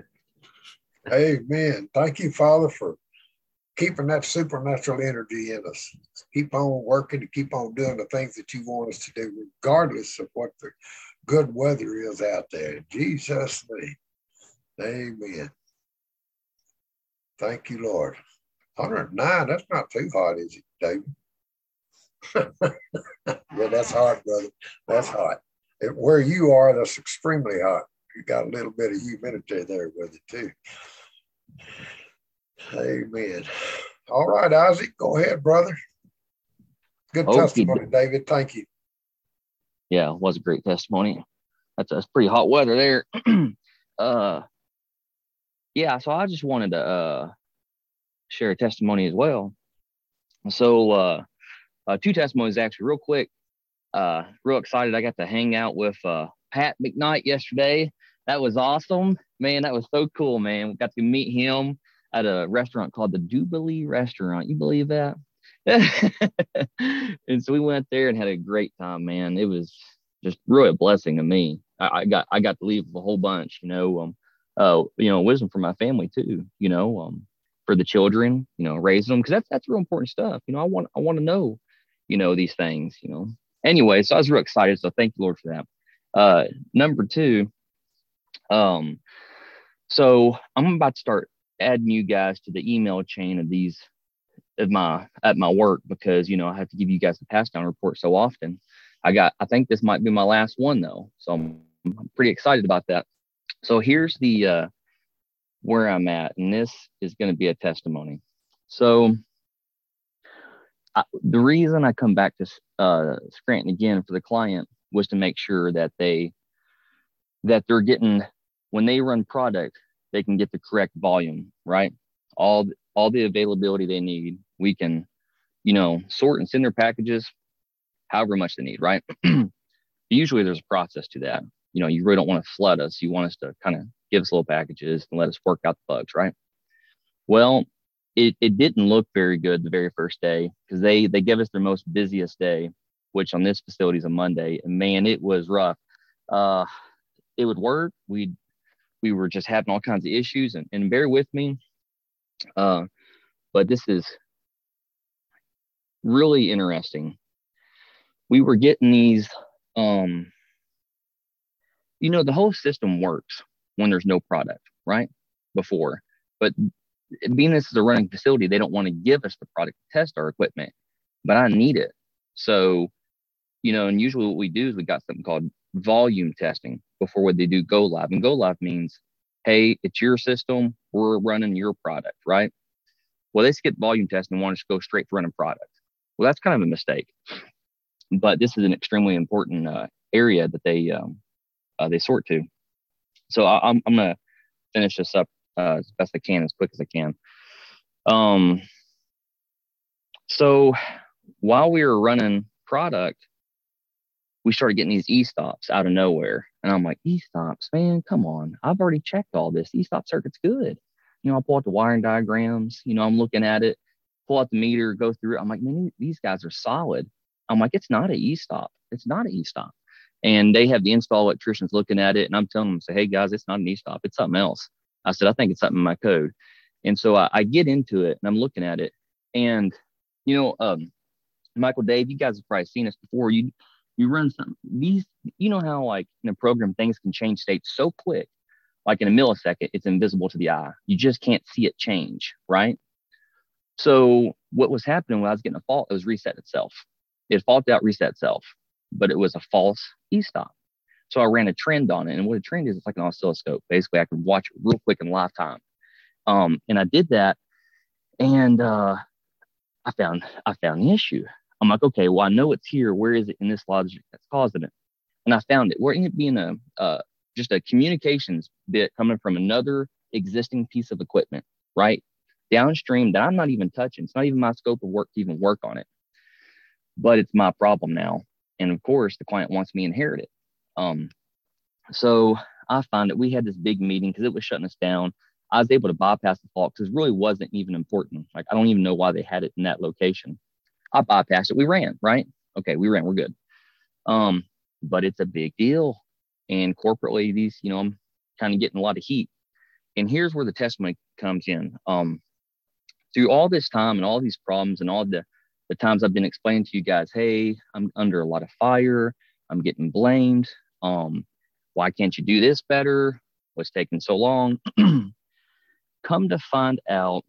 Amen. Thank you, Father, for keeping that supernatural energy in us. Keep on working to keep on doing the things that you want us to do, regardless of what the good weather is out there. In Jesus' name. Amen. Thank you, Lord. one hundred nine, that's not too hot, is it, David? Yeah, that's hot, brother. That's hot. And where you are, that's extremely hot. You got a little bit of humidity there with it, too. Amen. All right, Isaac, go ahead, brother. Good okay. testimony, David. Thank you. Yeah, it was a great testimony. That's, that's pretty hot weather there. uh, yeah, so I just wanted to uh, share a testimony as well. So uh, uh, two testimonies, actually, real quick. Uh, real excited. I got to hang out with uh, Pat McKnight yesterday. That was awesome. Man, that was so cool, man. We got to meet him at a restaurant called the Jubilee Restaurant. You believe that? And so we went there and had a great time, man. It was just really a blessing to me. I, I got I got to leave with a whole bunch, you know, um, uh, you know, wisdom for my family too, you know, um, for the children, you know, raising them, because that's that's real important stuff. You know, I want I want to know, you know, these things, you know. Anyway, so I was real excited. So thank you, Lord, for that. Uh, number two, um, so I'm about to start adding you guys to the email chain of these at my at my work, because you know I have to give you guys the pass down report so often. I got I think this might be my last one though, so I'm, I'm pretty excited about that. So here's the uh, where I'm at, and this is going to be a testimony. So I, the reason I come back to uh, Scranton again for the client was to make sure that they that they're getting, when they run product, they can get the correct volume, right? All all the availability they need. We can, you know, sort and send their packages however much they need, right? Usually there's a process to that. You know, you really don't want to flood us. You want us to kind of give us little packages and let us work out the bugs, right? Well, it, it didn't look very good the very first day, because they they gave us their most busiest day, which on this facility is a Monday. And man, it was rough. Uh, it would work. We we were just having all kinds of issues, and, and bear with me. Uh, but this is really interesting. We were getting these, um, you know, the whole system works when there's no product, right? Before, but being this is a running facility, they don't want to give us the product to test our equipment, but I need it. So, you know, and usually what we do is we got something called volume testing before what they do go live. And go live means, hey, it's your system, we're running your product, right? Well, they skip volume testing and want us to go straight to running product. Well, that's kind of a mistake. But this is an extremely important uh, area that they um, uh, they sort to. So I, I'm I'm gonna finish this up uh, as best I can, as quick as I can. Um. So while we were running product, we started getting these e-stops out of nowhere, and I'm like, e-stops, man, come on! I've already checked all this. E-stop circuit's good. You know, I pull out the wiring diagrams. You know, I'm looking at it, pull out the meter, go through it. I'm like, man, these guys are solid. I'm like, it's not an e-stop. It's not an e-stop. And they have the install electricians looking at it, and I'm telling them, say, hey guys, it's not an e-stop. It's something else. I said, I think it's something in my code. And so I, I get into it, and I'm looking at it, and you know, um, Michael, Dave, you guys have probably seen this before. You you run some these. You know how like in a program things can change states so quick, like in a millisecond, it's invisible to the eye. You just can't see it change, right? So what was happening when I was getting a fault, it was reset itself. It faulted out, reset itself, but it was a false e-stop. So I ran a trend on it. And what a trend is, it's like an oscilloscope. Basically, I can watch it real quick in live time. Um, and I did that, and uh, I found I found the issue. I'm like, okay, well, I know it's here. Where is it in this logic that's causing it? And I found it. We're in it being a uh, just a communications bit coming from another existing piece of equipment, right? Downstream that I'm not even touching. It's not even my scope of work to even work on it. But it's my problem now. And of course, the client wants me to inherit it. Um, so I found that we had this big meeting because it was shutting us down. I was able to bypass the fault because it really wasn't even important. Like, I don't even know why they had it in that location. I bypassed it. We ran, right? Okay, we ran. We're good. Um, but it's a big deal. And corporately, these, you know, I'm kind of getting a lot of heat. And here's where the testimony comes in. Um, through all this time and all these problems and all the The times I've been explaining to you guys, hey, I'm under a lot of fire. I'm getting blamed. Um, why can't you do this better? was taking so long. Come to find out,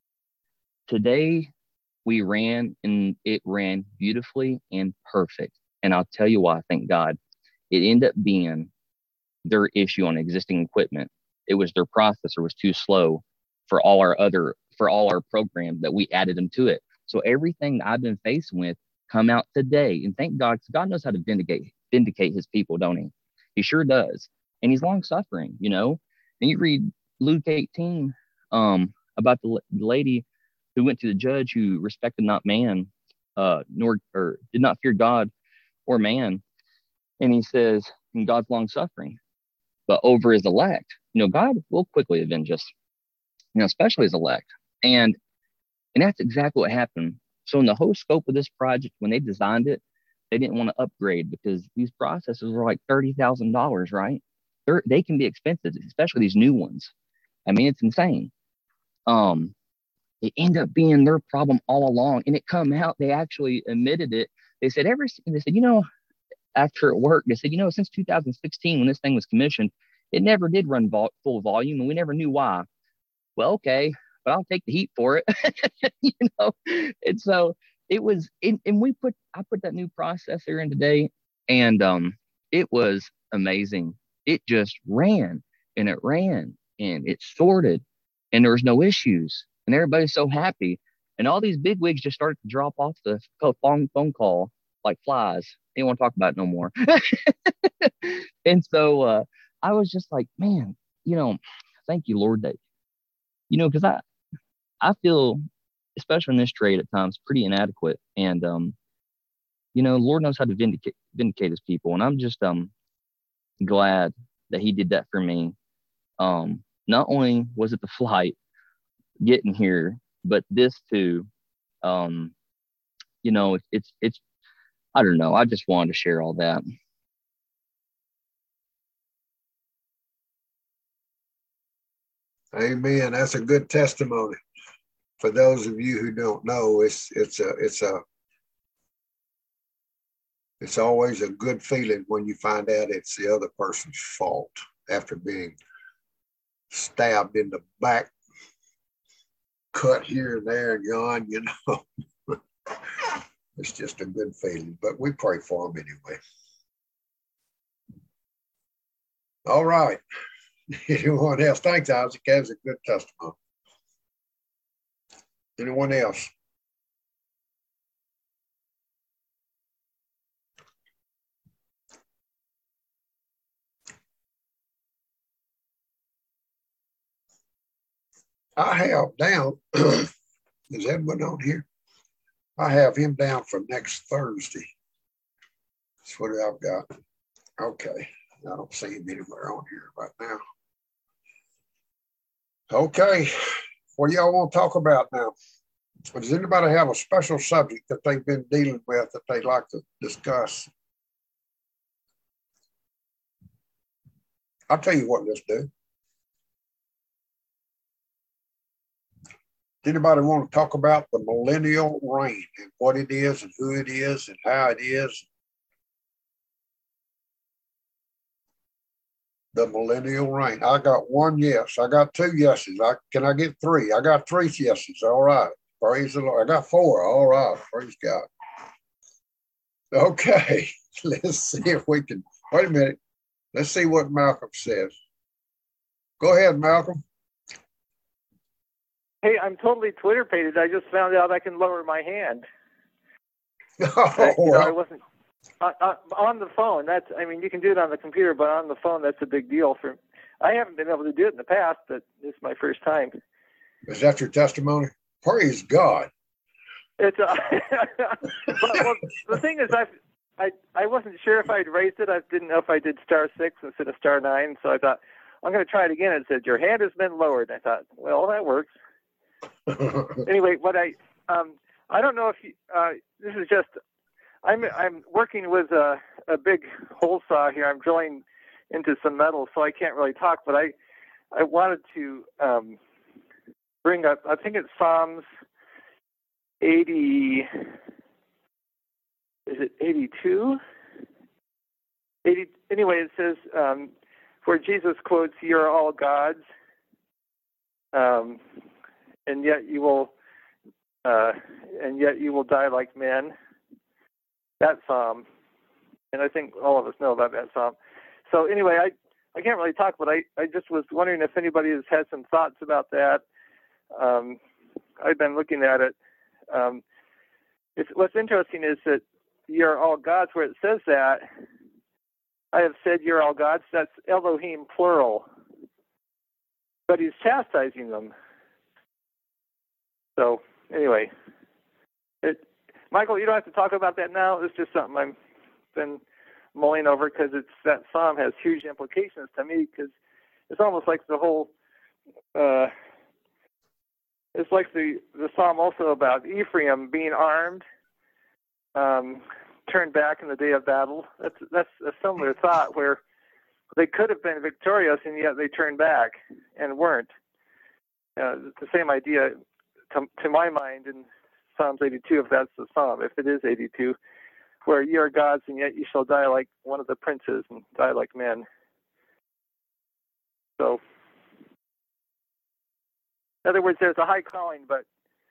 today we ran and it ran beautifully and perfect. And I'll tell you why, thank God. It ended up being their issue on existing equipment. It was their processor was too slow for all our other, for all our programs that we added them to it. So everything I've been faced with come out today. And thank God, because God knows how to vindicate, vindicate his people, don't he? He sure does. And he's long suffering, you know. And you read Luke eighteen um, about the, the lady who went to the judge who respected not man, uh, nor or did not fear God or man. And he says, and God's long suffering, but over his elect, you know, God will quickly avenge us, you know, especially his elect. And and that's exactly what happened. So in the whole scope of this project, when they designed it, they didn't want to upgrade because these processors were like thirty thousand dollars, right? They're, they can be expensive, especially these new ones. I mean, it's insane. Um, it ended up being their problem all along. And it come out, they actually admitted it. They said, ever, they said, you know, after it worked, they said, you know, since two thousand sixteen, when this thing was commissioned, it never did run vol- full volume, and we never knew why. Well, okay, but I'll take the heat for it, you know. And so it was, and, and we put, I put that new processor in today, and um, it was amazing. It just ran and it ran and it sorted, and there was no issues, and everybody's so happy. And all these big wigs just started to drop off the phone phone call like flies. They don't want to talk about it no more. And so uh, I was just like, man, you know, thank you, Lord, that, you know, because I, I feel, especially in this trade at times, pretty inadequate. And, um, you know, Lord knows how to vindicate, vindicate his people. And I'm just um glad that he did that for me. Um, not only was it the flight getting here, but this too. Um, you know, it's, it's, it's, I don't know. I just wanted to share all that. Amen. That's a good testimony. For those of you who don't know, it's it's a it's a it's always a good feeling when you find out it's the other person's fault after being stabbed in the back, cut here and there and gone, you know. It's just a good feeling, but we pray for them anyway. All right. Anyone else? Thanks, Isaac. That was a good testimony. Anyone else? I have down, is Edwin on here? I have him down for next Thursday. That's what I've got. Okay. I don't see him anywhere on here right now. Okay. What do y'all want to talk about now? Does anybody have a special subject that they've been dealing with that they'd like to discuss? I'll tell you what, let's do. Anybody want to talk about the millennial reign and what it is and who it is and how it is? The millennial reign. I got one yes. I got two yeses. I can I get three? I got three yeses. All right. Praise the Lord. I got four. All right. Praise God. Okay. Let's see if we can. Wait a minute. Let's see what Malcolm says. Go ahead, Malcolm. Hey, I'm totally Twitter pated. I just found out I can lower my hand. Oh, I, you know, well. I wasn't uh, uh, on the phone. That's, I mean, you can do it on the computer, but on the phone, that's a big deal. For I haven't been able to do it in the past, but this is my first time. Is that your testimony? Praise God. It's uh, but, well, the thing is, I I I wasn't sure if I'd raised it. I didn't know if I did star six instead of star nine, so I thought I'm going to try it again. It said your hand has been lowered. I thought, well, that works. Anyway, what I um I don't know if you, uh, this is just I'm I'm working with a a big hole saw here. I'm drilling into some metal, so I can't really talk. But I I wanted to um, bring up. I think it's Psalms eighty. Is it eighty-two? eighty. Anyway, it says, um, where Jesus quotes, "You're all gods, um, and yet you will, uh, and yet you will die like men." That psalm, and I think all of us know about that psalm. So anyway, I, I can't really talk, but I, I just was wondering if anybody has had some thoughts about that. Um, I've been looking at it. Um, it's, what's interesting is that you're all gods, where it says that, I have said you're all gods, that's Elohim plural. But he's chastising them. So anyway, it, Michael, you don't have to talk about that now. It's just something I've been mulling over, because it's that psalm has huge implications to me, because it's almost like the whole, uh, it's like the, the psalm also about Ephraim being armed, um, turned back in the day of battle. That's that's a similar thought, where they could have been victorious and yet they turned back and weren't. Uh, the same idea, to, to my mind, in Psalms eighty-two, if that's the psalm, if it is eighty-two, where ye are gods and yet you shall die like one of the princes and die like men. So, in other words, there's a high calling, but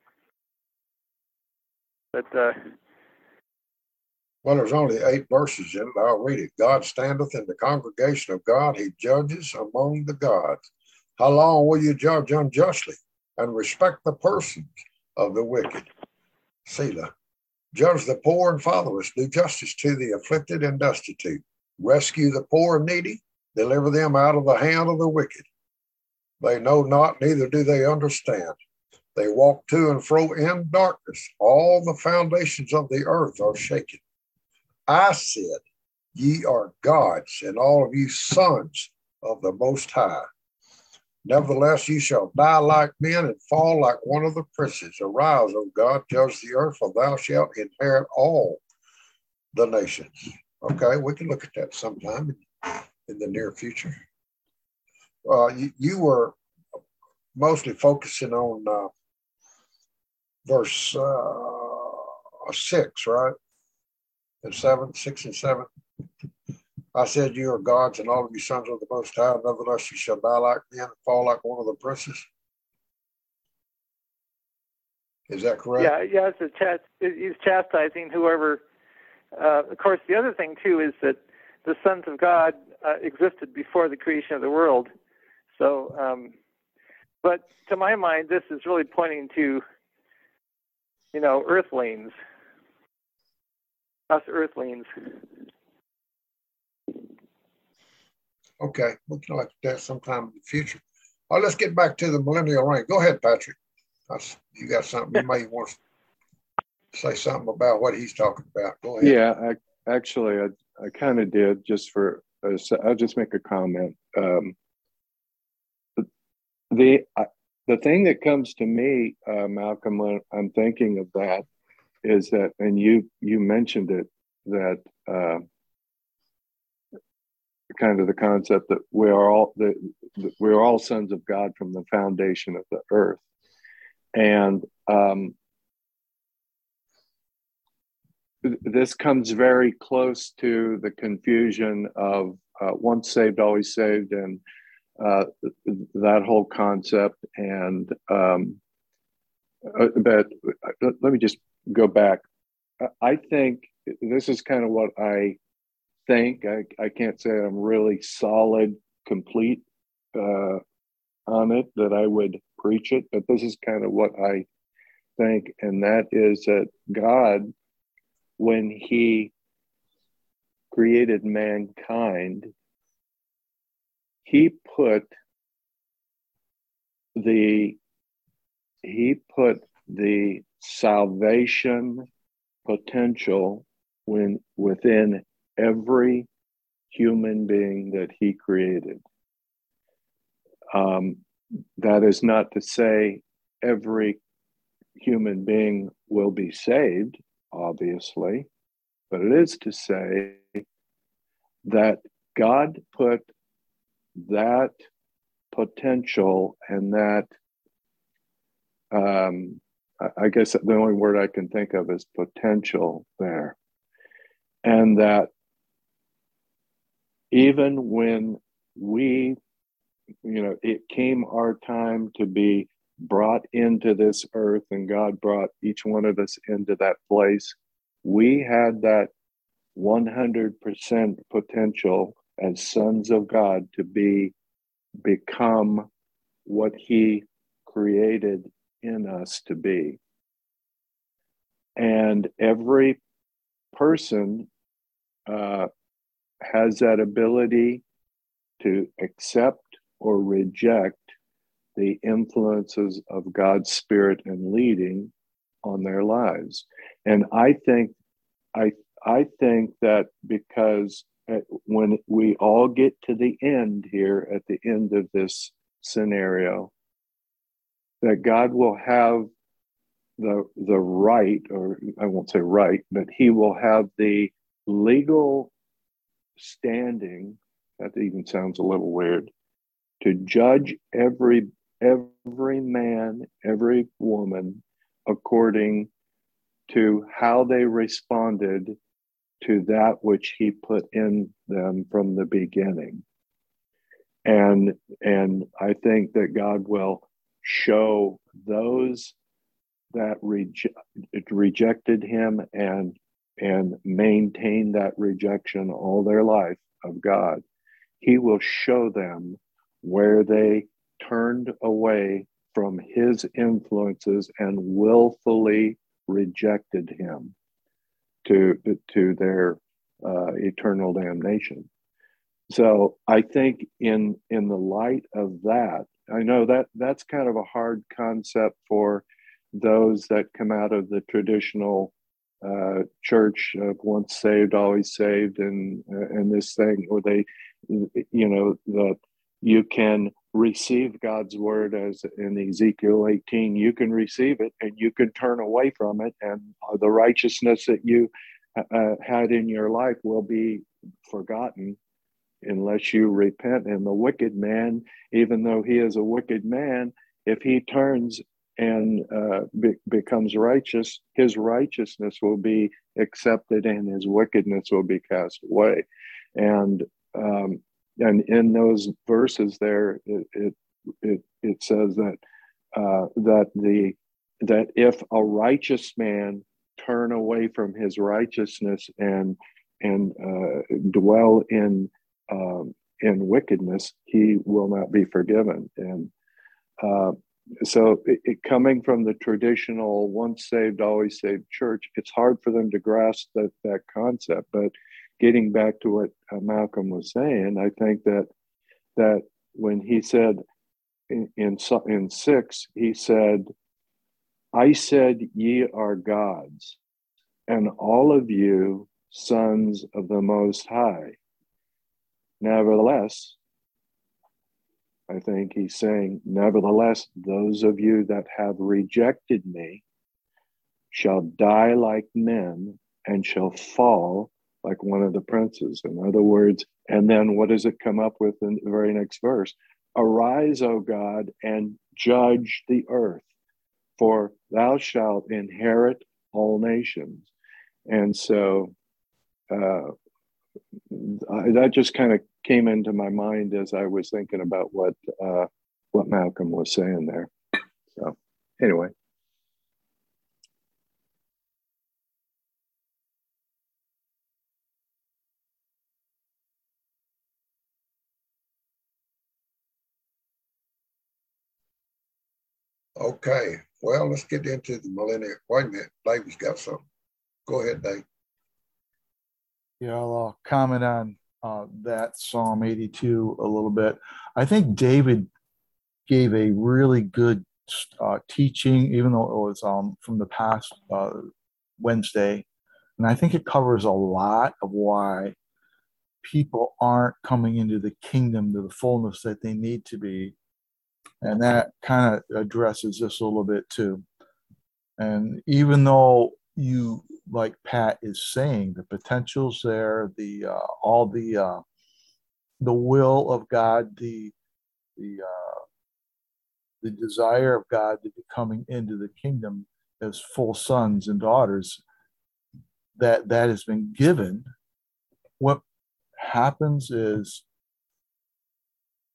but. Uh, Well, there's only eight verses in it. I'll read it. God standeth in the congregation of God. He judges among the gods. How long will you judge unjustly and respect the persons of the wicked? Selah. Judge the poor and fatherless. Do justice to the afflicted and destitute. Rescue the poor and needy. Deliver them out of the hand of the wicked. They know not, neither do they understand. They walk to and fro in darkness. All the foundations of the earth are shaken. I said, ye are gods, and all of you sons of the Most High. Nevertheless, ye shall die like men and fall like one of the princes. Arise, O God, judge the earth, for thou shalt inherit all the nations. Okay, we can look at that sometime in, in the near future. Uh, you, you were mostly focusing on uh, verse uh, six, right? And seven, six and seven. I said, you are gods, and all of you sons of the Most High. Nevertheless, you shall die like men and fall like one of the princes. Is that correct? Yeah, yeah. It's a chast- he's chastising whoever. Uh, of course, the other thing too is that the sons of God uh, existed before the creation of the world. So, um, but to my mind, this is really pointing to, you know, earthlings. Us earthlings. Okay, we can look at that sometime in the future. Oh, let's get back to the millennial reign. Go ahead, Patrick. That's, you got something you may want to say something about what he's talking about. Go ahead. Yeah, I, actually, I, I kind of did just for, uh, I'll just make a comment. Um, the uh, the thing that comes to me, uh, Malcolm, when I'm thinking of that, is that, and you you mentioned it, that uh, kind of the concept that we are all that we're all sons of God from the foundation of the earth, and um, this comes very close to the confusion of uh, once saved, always saved, and uh, that whole concept. And um, but let me just go back. I think this is kind of what I think. I, I can't say I'm really solid, complete uh, on it, that I would preach it, but this is kind of what I think. And that is that God, when he created mankind, he put the he put the salvation potential when within every human being that he created. Um, that is not to say every human being will be saved, obviously, but it is to say that God put that potential and that um, I guess the only word I can think of is potential there. And that even when we, you know, it came our time to be brought into this earth, and God brought each one of us into that place. We had that one hundred percent potential as sons of God to be, become what he created in us to be. And every person uh, has that ability to accept or reject the influences of God's Spirit and leading on their lives. And I think, I, I think that because when we all get to the end here, at the end of this scenario, that God will have the the right, or I won't say right, but he will have the legal standing, that even sounds a little weird, to judge every every man, every woman according to how they responded to that which he put in them from the beginning. And and I think that God will show those that reje- rejected him and and maintained that rejection all their life of God. He will show them where they turned away from his influences and willfully rejected him to, to their uh, eternal damnation. So I think in in the light of that, I know that that's kind of a hard concept for those that come out of the traditional uh, church of once saved, always saved, and uh, and this thing, or they, you know, that you can receive God's word, as in Ezekiel eighteen, you can receive it and you can turn away from it, and the righteousness that you uh, had in your life will be forgotten unless you repent. And the wicked man, even though he is a wicked man, if he turns and uh, be- becomes righteous, his righteousness will be accepted and his wickedness will be cast away. And um, and in those verses there, it it it, it says that uh, that the that if a righteous man turn away from his righteousness and and uh, dwell in um, in wickedness, he will not be forgiven. And uh, so it, it, coming from the traditional once saved, always saved church, it's hard for them to grasp that, that concept. But getting back to what uh, Malcolm was saying, I think that that when he said in, in, in six, he said, I said, ye are gods, and all of you sons of the Most High. Nevertheless, I think he's saying, nevertheless, those of you that have rejected me shall die like men and shall fall like one of the princes. In other words, and then what does it come up with in the very next verse? Arise, O God, and judge the earth, for thou shalt inherit all nations. And so uh, I, that just kind of came into my mind as I was thinking about what uh, what Malcolm was saying there. So anyway. Okay, well, let's get into the millennial. Wait a minute, David's got something. Go ahead, Dave. Yeah, I'll uh, comment on uh, that Psalm eighty-two a little bit. I think David gave a really good uh, teaching, even though it was um, from the past uh, Wednesday. And I think it covers a lot of why people aren't coming into the kingdom to the fullness that they need to be. And that kind of addresses this a little bit too. And even though you, like Pat is saying, the potential's there, the uh, all the uh, the will of God, the the uh, the desire of God to be coming into the kingdom as full sons and daughters, that that has been given. What happens is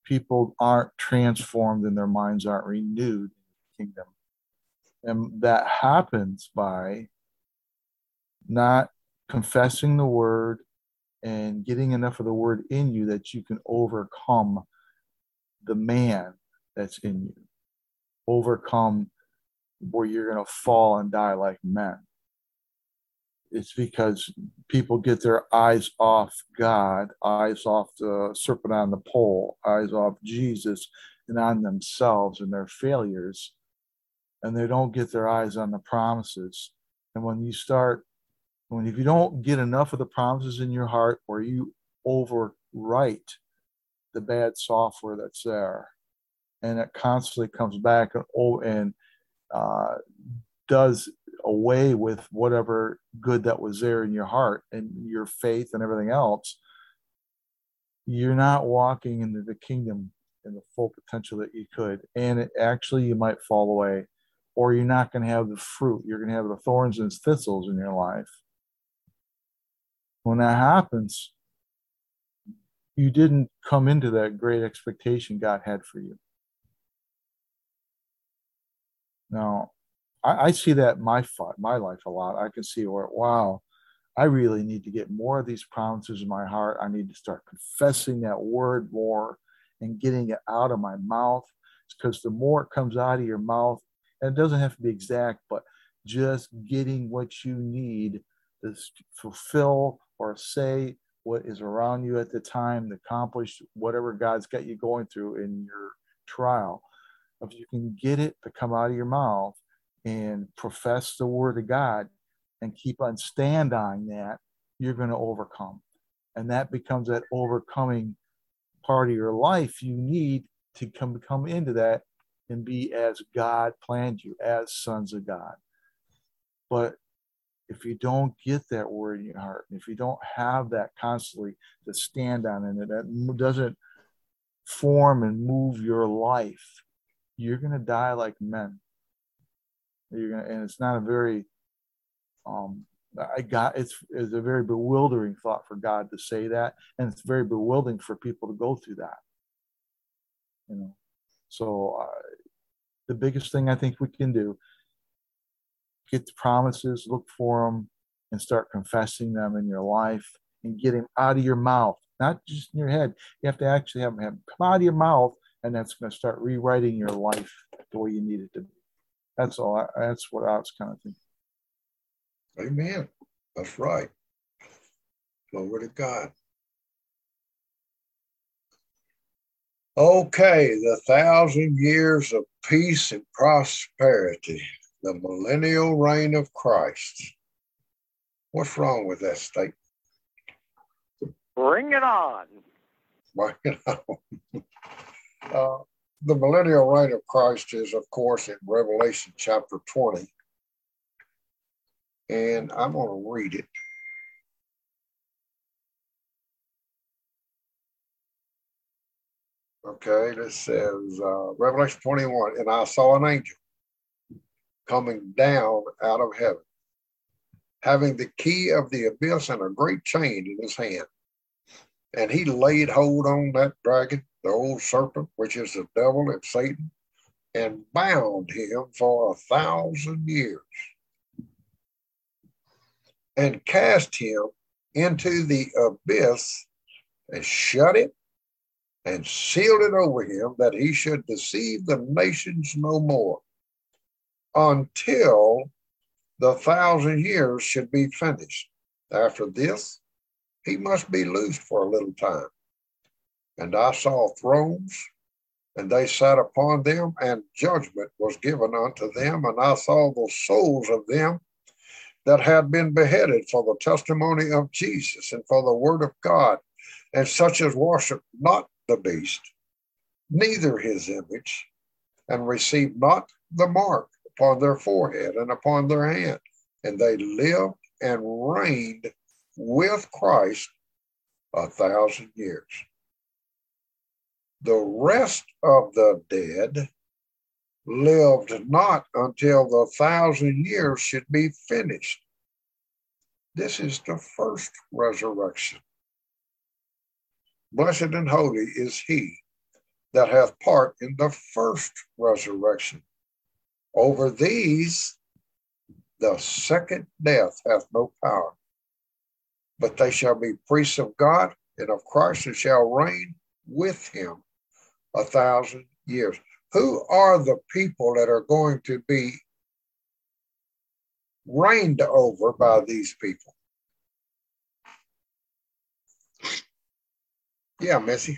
people aren't transformed and their minds aren't renewed in the kingdom. And that happens by not confessing the word and getting enough of the word in you that you can overcome the man that's in you. Overcome where you're going to fall and die like men. It's because people get their eyes off God, eyes off the serpent on the pole, eyes off Jesus, and on themselves and their failures. And they don't get their eyes on the promises. And when you start, when if you don't get enough of the promises in your heart, or you overwrite the bad software that's there, and it constantly comes back and, oh, and uh, does away with whatever good that was there in your heart and your faith and everything else, you're not walking into the kingdom in the full potential that you could. And it, actually, you might fall away, or you're not going to have the fruit. You're going to have the thorns and thistles in your life. When that happens, you didn't come into that great expectation God had for you. Now, I, I see that in my, my life a lot. I can see where, wow, I really need to get more of these promises in my heart. I need to start confessing that word more and getting it out of my mouth. Because the more it comes out of your mouth, and it doesn't have to be exact, but just getting what you need to fulfill or say what is around you at the time to accomplish whatever God's got you going through in your trial. If you can get it to come out of your mouth and profess the word of God and keep on stand on that, you're going to overcome. And that becomes that overcoming part of your life you need to come, come into that and be as God planned you, as sons of God. But if you don't get that word in your heart, if you don't have that constantly to stand on, and that doesn't form and move your life, you're going to die like men. You're gonna, and it's not a very, um, I got it's, it's a very bewildering thought for God to say that, and it's very bewildering for people to go through that. You know, so uh, the biggest thing I think we can do, get the promises, look for them, and start confessing them in your life, and get them out of your mouth, not just in your head. You have to actually have them come out of your mouth, and that's going to start rewriting your life the way you need it to be. That's all. I, that's what I was kind of thinking. Amen. That's right. Glory to God. Okay, the thousand years of peace and prosperity, the millennial reign of Christ. What's wrong with that statement? Bring it on. Bring it on. uh, the millennial reign of Christ is, of course, in Revelation chapter twenty. And I'm going to read it. Okay, this says, uh, Revelation twenty-one, and I saw an angel coming down out of heaven, having the key of the abyss and a great chain in his hand. And he laid hold on that dragon, the old serpent, which is the devil and Satan, and bound him for a thousand years, and cast him into the abyss, and shut it, and sealed it over him, that he should deceive the nations no more, until the thousand years should be finished. After this, he must be loosed for a little time. And I saw thrones, and they sat upon them, and judgment was given unto them. And I saw the souls of them that had been beheaded for the testimony of Jesus and for the word of God, and such as worship not the beast, neither his image, and received not the mark upon their forehead and upon their hand. And they lived and reigned with Christ a thousand years. The rest of the dead lived not until the thousand years should be finished. This is the first resurrection. Blessed and holy is he that hath part in the first resurrection. Over these, the second death hath no power, but they shall be priests of God and of Christ, and shall reign with him a thousand years. Who are the people that are going to be reigned over by these people? Yeah, Missy.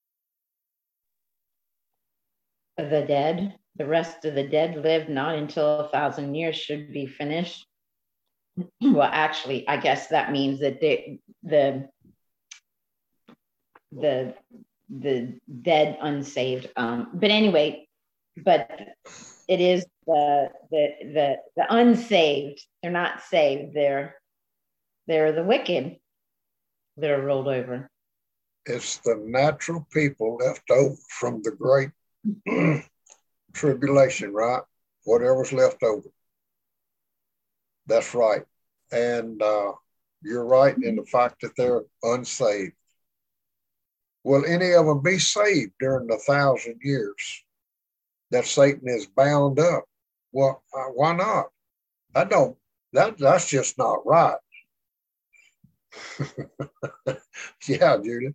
The dead, the rest of the dead lived not until a thousand years should be finished. Well, actually, I guess that means that they, the the the dead unsaved. Um, but anyway, but it is the the the the unsaved. They're not saved. They're they're the wicked that are rolled over. It's the natural people left over from the great tribulation, right? Whatever's left over. That's right. And uh, you're right in the fact that they're unsaved. Will any of them be saved during the thousand years that Satan is bound up? Well, uh, why not? I don't, that, that's just not right. Yeah, Judith.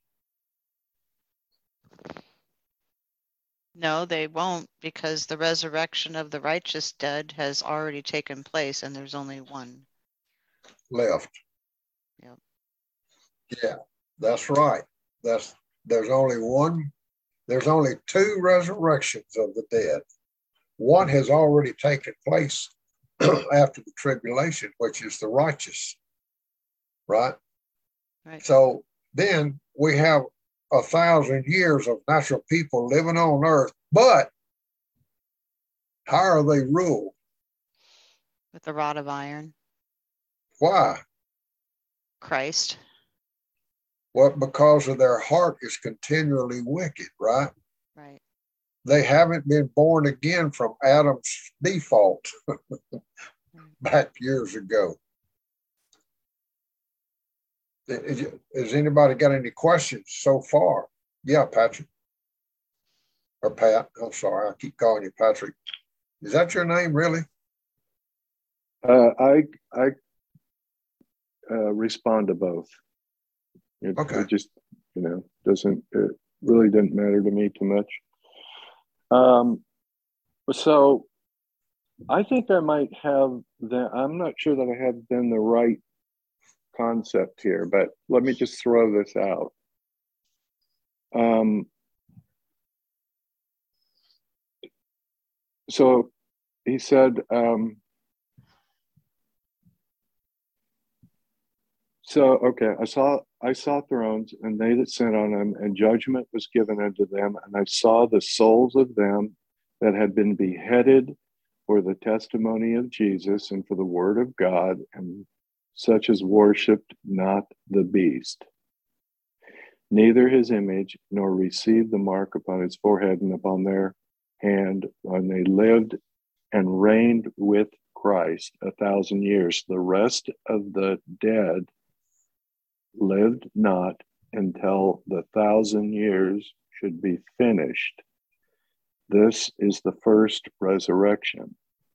No, they won't, because the resurrection of the righteous dead has already taken place, and there's only one left. Yep. Yeah, that's right. That's there's only one. There's only two resurrections of the dead. One has already taken place after the tribulation, which is the righteous. Right. Right. So then we have a thousand years of natural people living on earth, but how are they ruled? With a rod of iron. Why? Christ. Well, because of their heart is continually wicked, right? Right. They haven't been born again from Adam's default back years ago. Has anybody got any questions so far? Yeah, Patrick. Or Pat. I'm sorry. I keep calling you Patrick. Is that your name, really? Uh, I I uh, respond to both. It, okay. It just, you know, doesn't, it really didn't matter to me too much. Um, so I think I might have the, I'm not sure that I have been the right concept here, but let me just throw this out. Um, so he said, um, so, okay, I saw, I saw thrones and they that sat on them, and judgment was given unto them. And I saw the souls of them that had been beheaded for the testimony of Jesus and for the word of God, and such as worshipped not the beast, neither his image, nor received the mark upon his forehead and upon their hand, when they lived and reigned with Christ a thousand years. The rest of the dead lived not until the thousand years should be finished. This is the first resurrection.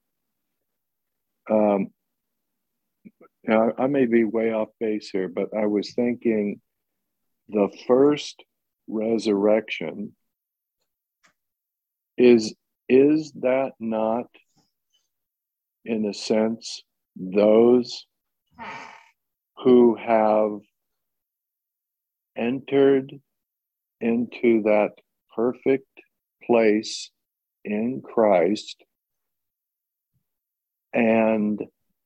Um, now, I may be way off base here, but I was thinking the first resurrection is, is that not, in a sense, those who have entered into that perfect place in Christ, and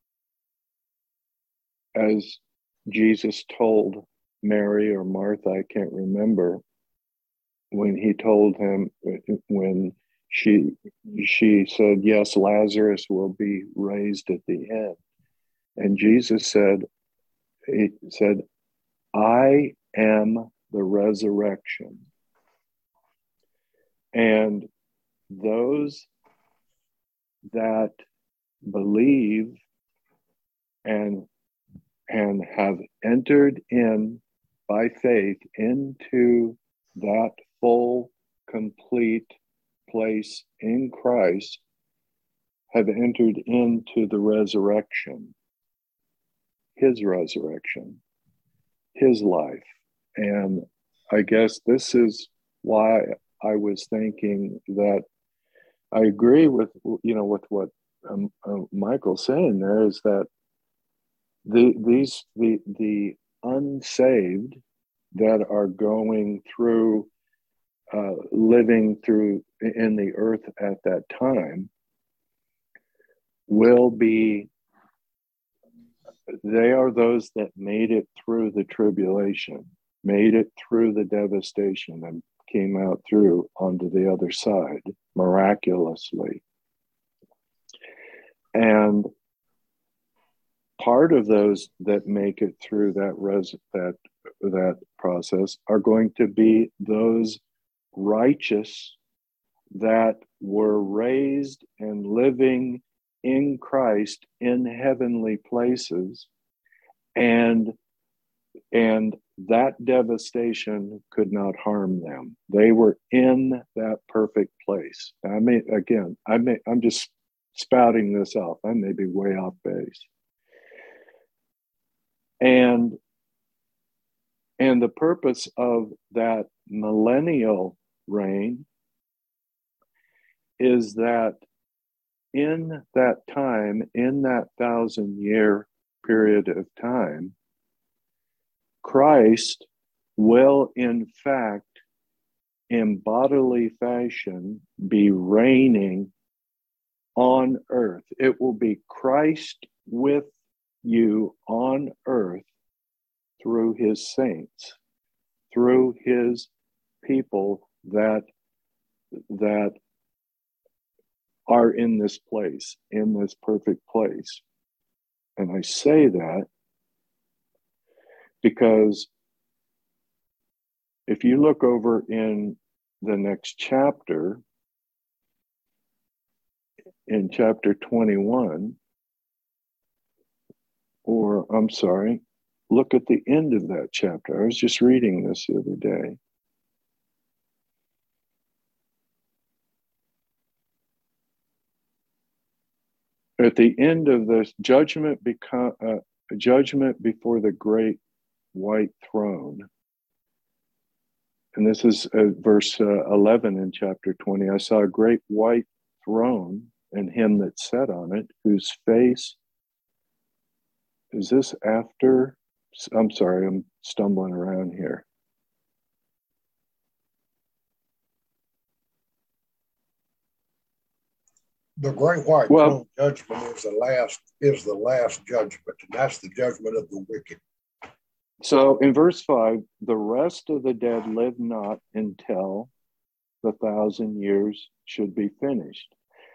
as Jesus told Mary or Martha, I can't remember, when he told him, when she she said, yes, Lazarus will be raised at the end. And Jesus said, he said, I am the resurrection. And those that believe and and have entered in by faith into that full complete place in Christ have entered into the resurrection, his resurrection, his life. And I guess this is why I was thinking that I agree with, you know, with what um, uh, Michael's saying there, is that the these the the unsaved that are going through uh, living through in the earth at that time will be, they are those that made it through the tribulation, made it through the devastation, and came out through onto the other side miraculously. And part of those that make it through that res that that process are going to be those righteous that were raised and living in Christ in heavenly places, and and that devastation could not harm them. They were in that perfect place. I mean, again, I may I'm just spouting this off. I may be way off base. And and the purpose of that millennial reign is that in that time, in that thousand year period of time, Christ will in fact, in bodily fashion, be reigning on earth. It will be Christ with you on earth through his saints, through his people that that are in this place, in this perfect place. And I say that because if you look over in the next chapter, in chapter twenty-one, or I'm sorry, look at the end of that chapter. I was just reading this the other day. At the end of this, judgment become uh, judgment before the great white throne. And this is uh, verse uh, eleven in chapter twenty. I saw a great white throne and him that sat on it, whose face, is this after? I'm sorry, I'm stumbling around here. The great white well, throne judgment is the last is the last judgment, and that's the judgment of the wicked. So in verse five, the rest of the dead live not until the thousand years should be finished.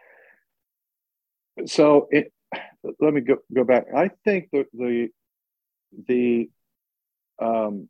So it, let me go, go back. I think that the the um,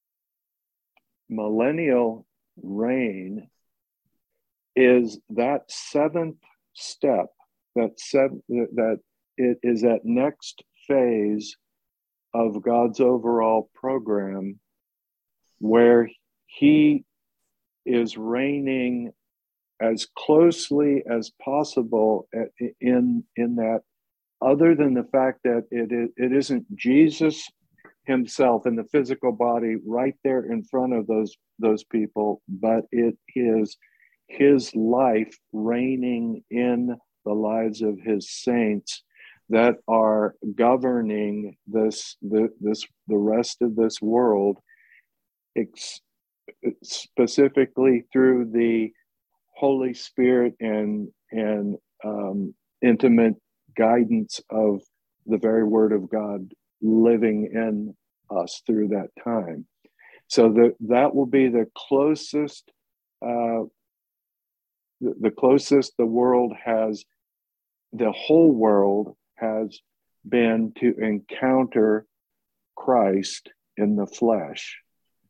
millennial reign is that seventh step, that seven, that it is that next phase of God's overall program, where he is reigning as closely as possible in in that, other than the fact that it is, it isn't Jesus himself in the physical body right there in front of those those people, but it is his life reigning in the lives of his saints that are governing this the this the rest of this world, ex- specifically through the Holy Spirit and and um, intimate guidance of the very Word of God living in us through that time. So that that will be the closest, uh, the, the closest the world has, the whole world has been to encounter Christ in the flesh.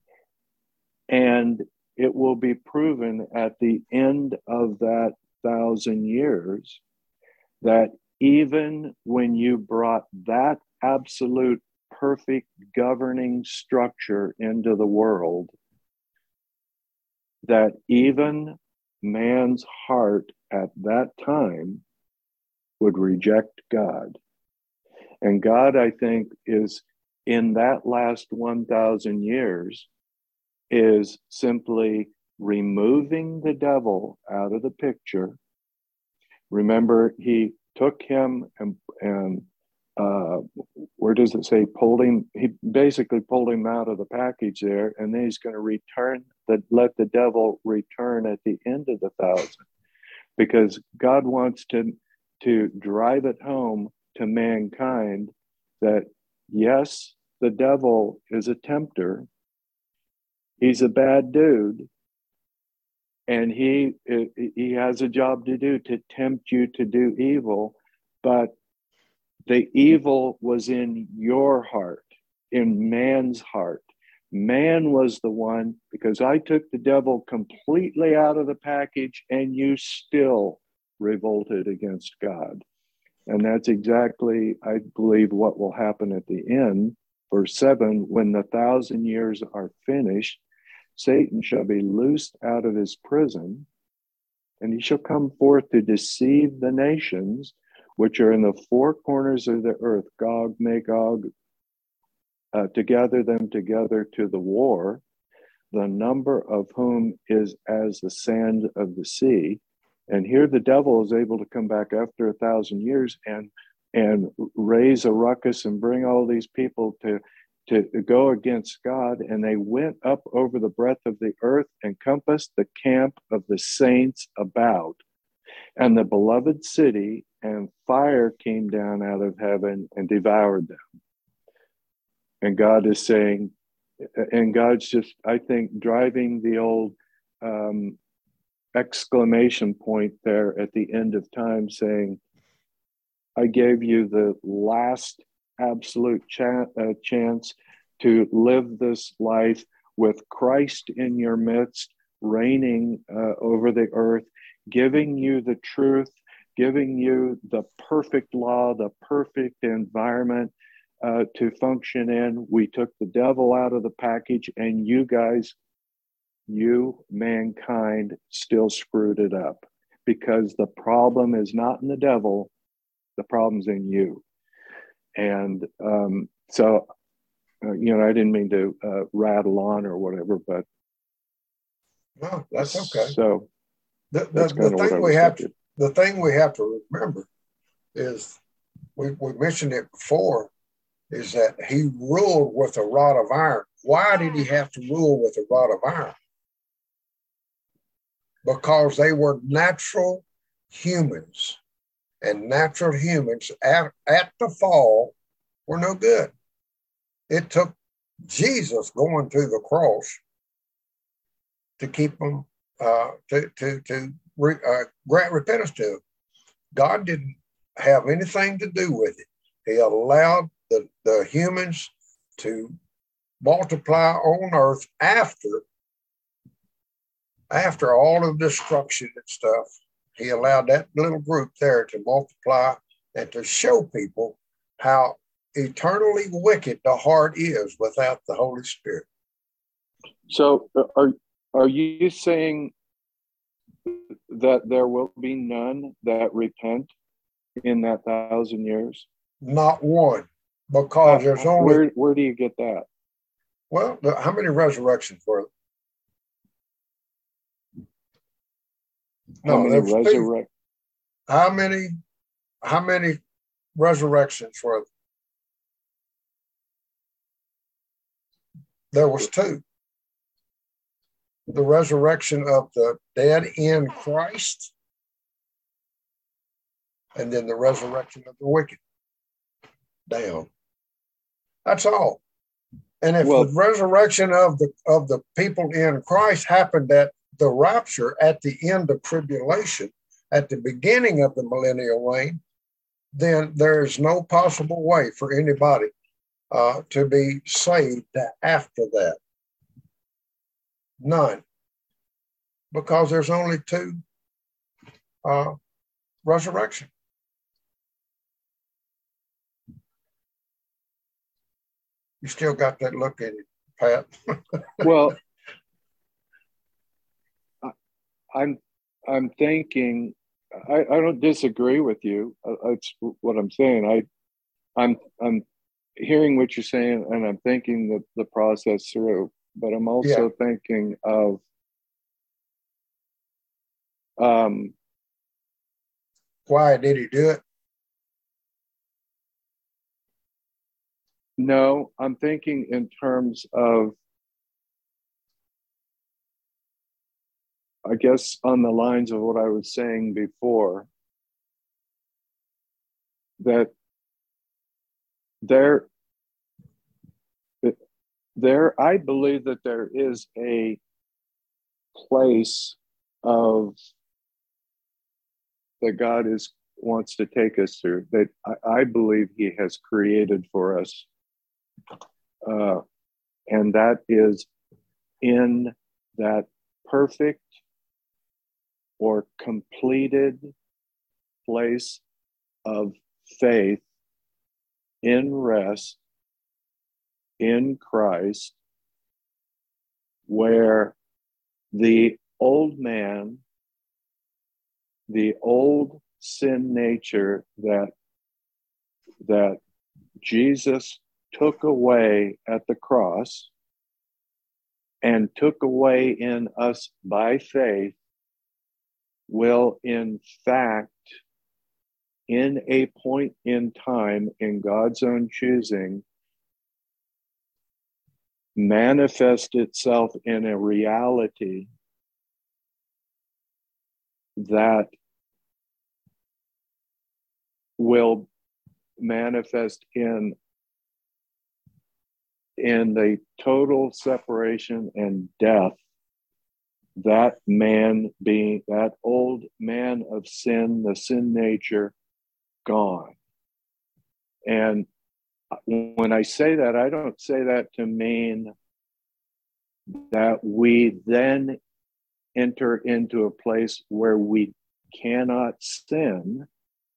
And it will be proven at the end of that thousand years that even when you brought that absolute perfect governing structure into the world, that even man's heart at that time would reject God. And God, I think, is in that last one thousand years, is simply removing the devil out of the picture. Remember, he took him and, and uh, where does it say, pulled him, he basically pulled him out of the package there, and then he's going to return, the, let the devil return at the end of the thousand. Because God wants to, to drive it home to mankind that, yes, the devil is a tempter. He's a bad dude. And he, he has a job to do to tempt you to do evil. But the evil was in your heart, in man's heart. Man was the one, because I took the devil completely out of the package and you still revolted against God. And that's exactly, I believe, what will happen at the end. Verse seven, when the thousand years are finished, Satan shall be loosed out of his prison, and he shall come forth to deceive the nations which are in the four corners of the earth, Gog, Magog, uh, to gather them together to the war, the number of whom is as the sand of the sea. And here the devil is able to come back after a thousand years and and raise a ruckus and bring all these people to, to go against God. And they went up over the breadth of the earth and compassed the camp of the saints about. And the beloved city, and fire came down out of heaven and devoured them. And God is saying, and God's just, I think, driving the old um, exclamation point there at the end of time, saying, I gave you the last absolute cha- uh, chance to live this life with Christ in your midst, reigning uh, over the earth, giving you the truth, giving you the perfect law, the perfect environment uh, to function in. We took the devil out of the package, and you guys, you, mankind, still screwed it up, because the problem is not in the devil, the problem's in you. And um, so, uh, you know, I didn't mean to uh, rattle on or whatever, but no, that's okay. So the, the, that's the thing we have thinking. to, the thing we have to remember is, we, we mentioned it before, is that he ruled with a rod of iron. Why did he have to rule with a rod of iron? Because they were natural humans, and natural humans at, at the fall were no good. It took Jesus going to the cross to keep them, uh, to, to, to re, uh, grant repentance to them. God didn't have anything to do with it. He allowed the, the humans to multiply on earth after After all of the destruction and stuff. He allowed that little group there to multiply and to show people how eternally wicked the heart is without the Holy Spirit. So are, are you saying that there will be none that repent in that thousand years? Not one, because uh, there's only... Where, where do you get that? Well, the, how many resurrections were there? How No, many resurrect? How many, how many resurrections were there? There was two. The resurrection of the dead in Christ, and then the resurrection of the wicked down. That's all. And if well, the resurrection of the of the people in Christ happened at the rapture at the end of tribulation, at the beginning of the millennial reign, then there is no possible way for anybody uh, to be saved after that. None. Because there's only two uh, resurrections. You still got that look in you, Pat. Well, I'm I'm thinking. I, I don't disagree with you. That's what I'm saying. I I'm I'm hearing what you're saying, and I'm thinking the the process through. But I'm also yeah. thinking of um. Why did he do it? No, I'm thinking in terms of, I guess, on the lines of what I was saying before, that there, there, I believe that there is a place of that God is wants to take us through, that I, I believe He has created for us. Uh, and that is in that perfect or completed place of faith in rest in Christ, where the old man, the old sin nature that that Jesus took away at the cross and took away in us by faith, will in fact, in a point in time in God's own choosing, manifest itself in a reality that will manifest in in the total separation and death, that man being, that old man of sin, the sin nature, gone. And when I say that, I don't say that to mean that we then enter into a place where we cannot sin.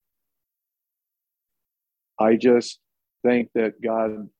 I just think that God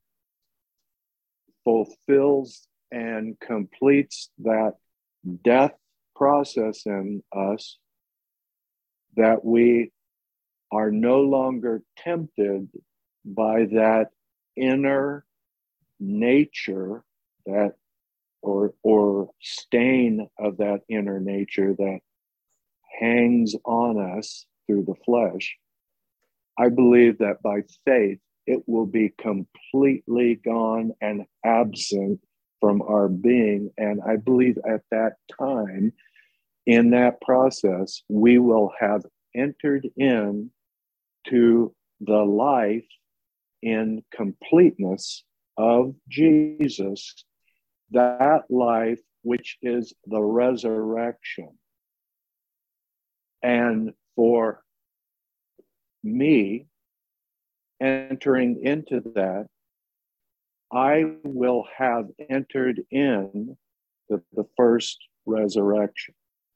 fulfills and completes that death process in us, that we are no longer tempted by that inner nature, that or or stain of that inner nature that hangs on us through the flesh. I believe that by faith it will be completely gone and absent from our being. And I believe at that time, in that process, we will have entered in to the life in completeness of Jesus, that life which is the resurrection. And for me, entering into that, I will have entered in the, the first resurrection.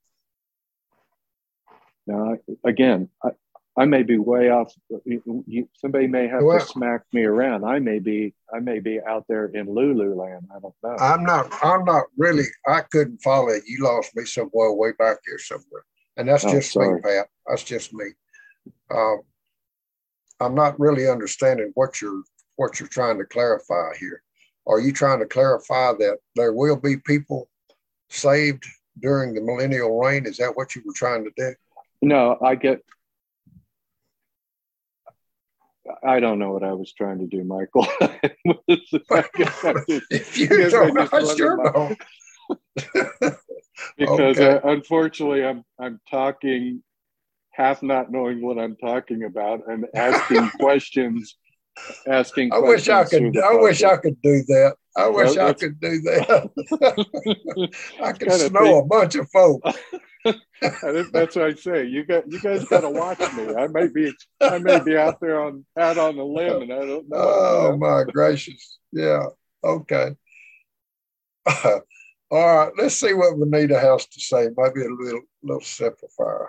Now, again, I, I may be way off. You, you, somebody may have well, to smack me around. I may be, I may be out there in Lululand. I don't know. I'm not. I'm not really. I couldn't follow it. You lost me somewhere way back here somewhere, and that's oh, just sorry. me, Pat. That's just me. Um, I'm not really understanding what you're what you're trying to clarify here. Are you trying to clarify that there will be people saved during the millennial reign? Is that what you were trying to do? No, I get. I don't know what I was trying to do, Michael. If you don't, I, I sure don't. Because okay. uh, unfortunately, I'm I'm talking half not knowing what I'm talking about and asking questions. Asking. I wish I could. I wish I could do that. I wish well, I could do that. I could snow think, a bunch of folks. That's what I say. You got. You guys got to watch me. I may be. I may be out there on out on the limb, and I don't know. Oh you know? My gracious! Yeah. Okay. Uh, all right. Let's see what Vanita has to say. Maybe a little little simplifier.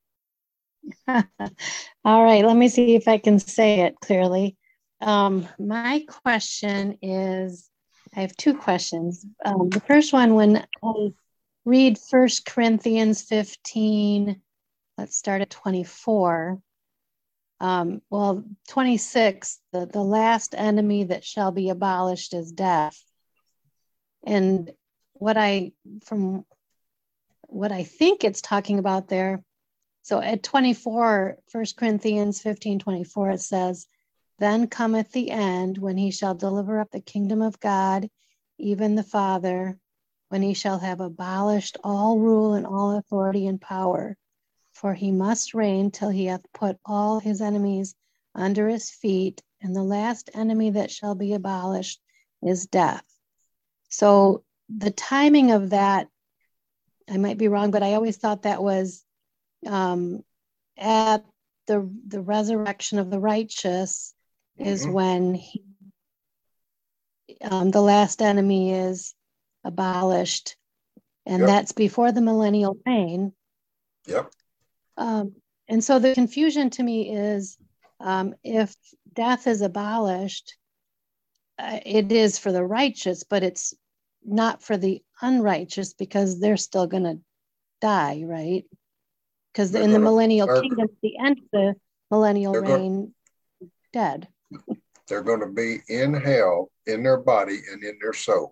All right. Let me see if I can say it clearly. Um, my question is, I have two questions. Um, the first one, when I read First Corinthians fifteen. Let's start at twenty-four. Um, well, twenty-six, the, the last enemy that shall be abolished is death. And what I, from what I think it's talking about there, so at twenty-four, First Corinthians fifteen, twenty-four, it says, then cometh the end when he shall deliver up the kingdom of God, even the Father, when he shall have abolished all rule and all authority and power. For he must reign till he hath put all his enemies under his feet, and the last enemy that shall be abolished is death. So the timing of that, I might be wrong, but I always thought that was um, at the, the resurrection of the righteous is mm-hmm. when he, um, the last enemy is abolished, and yep. that's before the millennial reign. Yep. Um, and so the confusion to me is um, if death is abolished, uh, it is for the righteous, but it's not for the unrighteous because they're still going to die, right? Because in gonna, the millennial kingdom, at the end of the millennial reign, gonna, dead. They're going to be in hell, in their body and in their soul.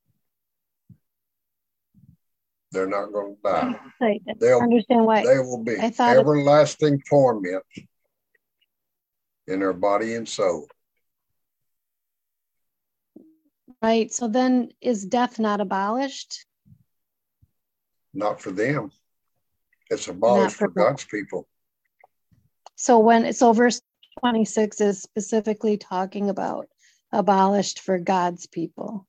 They're not going to die. Right. They'll understand why they will be everlasting it, torment in their body and soul. Right. So then is death not abolished? Not for them. It's abolished for, for God's people. So when so verse twenty-six is specifically talking about abolished for God's people.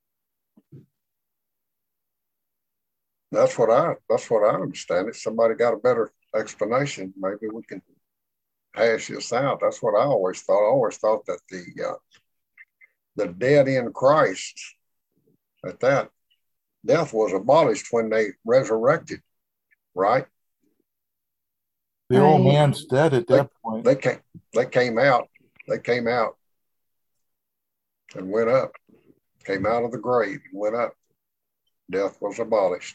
That's what I that's what I understand. If somebody got a better explanation, maybe we can hash this out. That's what I always thought. I always thought that the uh, the dead in Christ, that that death was abolished when they resurrected, right? The right. old man's dead at that they, point. They came they came out. They came out and went up. Came out of the grave and went up. Death was abolished.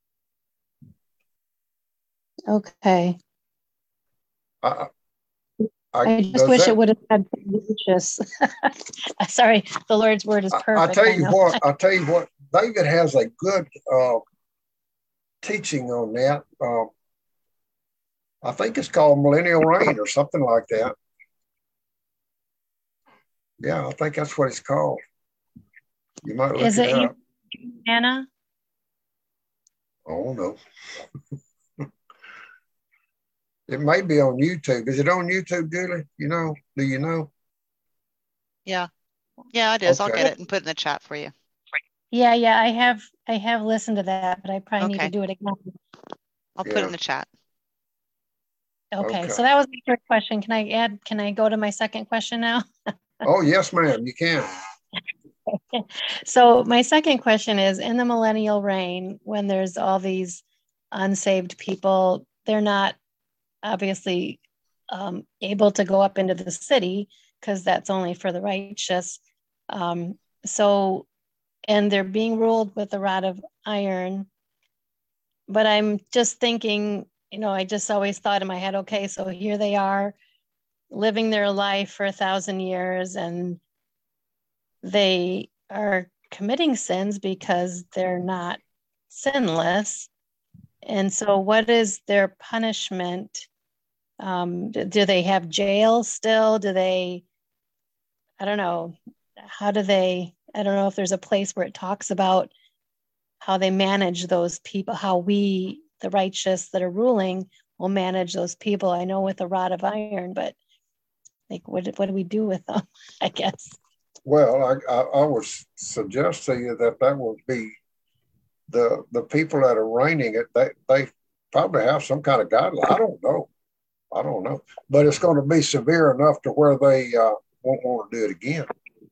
Okay. I, I, I just wish that, it would have said righteous. Sorry, the Lord's word is perfect. I, I tell you I what, I tell you what, David has a good uh, teaching on that. Uh, I think it's called Millennial Reign or something like that. Yeah, I think that's what it's called. You might look is it, it up. Anna? Oh no. It may be on YouTube. Is it on YouTube, Julie? You know? Do you know? Yeah. Yeah, it is. Okay. I'll get it and put it in the chat for you. Yeah, yeah. I have I have listened to that, but I probably okay. need to do it again. I'll yeah. put it in the chat. Okay. okay. So that was my first question. Can I add, can I go to my second question now? Oh, yes, ma'am. You can. So my second question is, in the millennial reign, when there's all these unsaved people, they're not obviously um, able to go up into the city because that's only for the righteous. Um, so, and they're being ruled with a rod of iron. But I'm just thinking, you know, I just always thought in my head, okay, so here they are living their life for a thousand years and they are committing sins because they're not sinless. And so what is their punishment? Um, do, do they have jail still? Do they, I don't know, how do they, I don't know if there's a place where it talks about how they manage those people, how we, the righteous that are ruling, will manage those people. I know with a rod of iron, but like, what, what do we do with them, I guess? Well, I, I, I would suggest to you that that would be the the people that are reigning it. They they probably have some kind of guideline. I don't know. I don't know. But it's going to be severe enough to where they uh, won't want to do it again.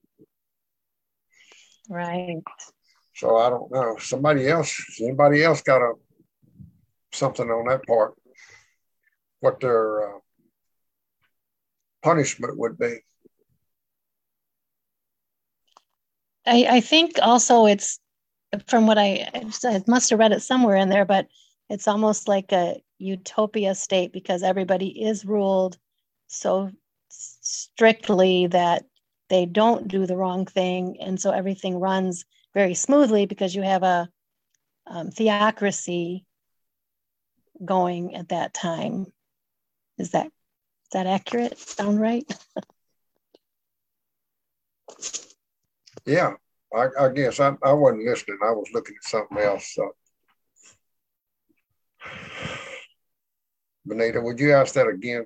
Right. So I don't know. Somebody else, anybody else got a something on that part? What their uh, punishment would be? I, I think also it's from what I, I must have read it somewhere in there, but it's almost like a utopia state because everybody is ruled so strictly that they don't do the wrong thing. And so everything runs very smoothly because you have a um, theocracy going at that time. Is that, is that accurate? Sound right? Yeah, I, I guess I, I wasn't listening. I was looking at something else. So. Benita, would you ask that again?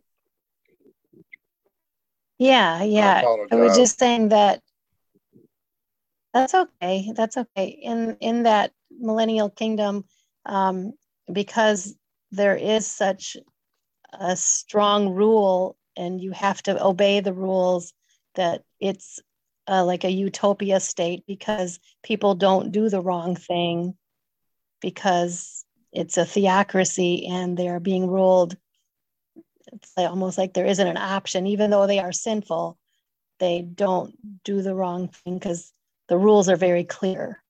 Yeah, yeah. I, I was just saying that that's okay. That's okay. In in that millennial kingdom, um, because there is such a strong rule and you have to obey the rules, that it's uh, like a utopia state because people don't do the wrong thing because it's a theocracy and they're being ruled. It's like, almost like there isn't an option, even though they are sinful, they don't do the wrong thing because the rules are very clear.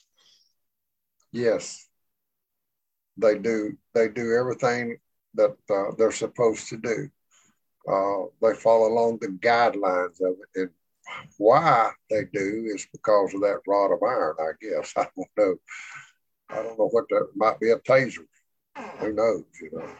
Yes, they do. They do everything that uh, they're supposed to do. Uh, they follow along the guidelines of it. And why they do is because of that rod of iron, I guess. I don't know. I don't know what that might be, a taser. Who knows, you know.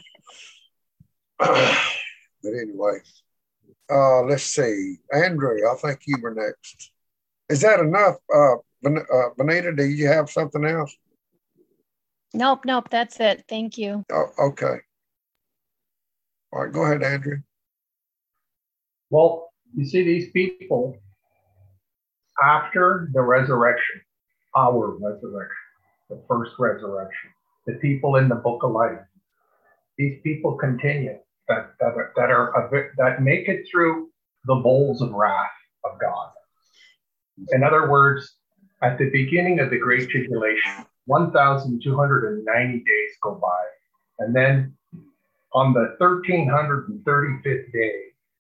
But anyway, uh, let's see. Andrew, I think you were next. Is that enough? Uh, Ben- uh, Benita, do you have something else? Nope, nope, that's it. Thank you. Oh, okay. All right, go ahead, Andrew. Well, you see these people after the resurrection, our resurrection, the first resurrection, the people in the book of life, these people continue that, that, are, that, are, that make it through the bowls of wrath of God. In other words, at the beginning of the Great Tribulation, one thousand two hundred ninety days go by. And then on the one thousand three hundred thirty-fifth day,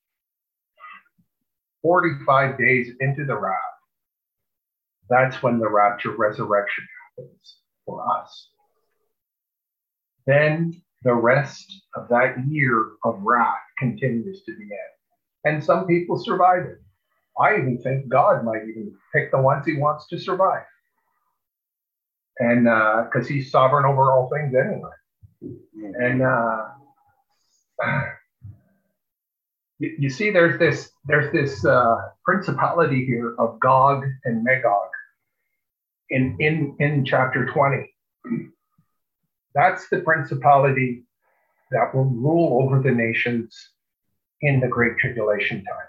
forty-five days into the wrath, that's when the rapture resurrection happens for us. Then the rest of that year of wrath continues to the end. And some people survive it. I even think God might even pick the ones he wants to survive. And because uh, he's sovereign over all things anyway. And uh, you, you see, there's this there's this uh, principality here of Gog and Magog in, in, in chapter twenty. That's the principality that will rule over the nations in the Great Tribulation time.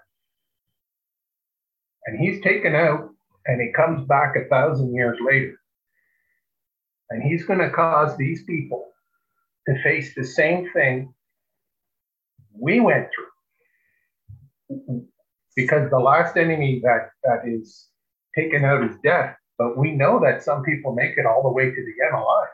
And he's taken out, and he comes back a thousand years later. And he's going to cause these people to face the same thing we went through. Because the last enemy that, that is taken out is death. But we know that some people make it all the way to the end alive.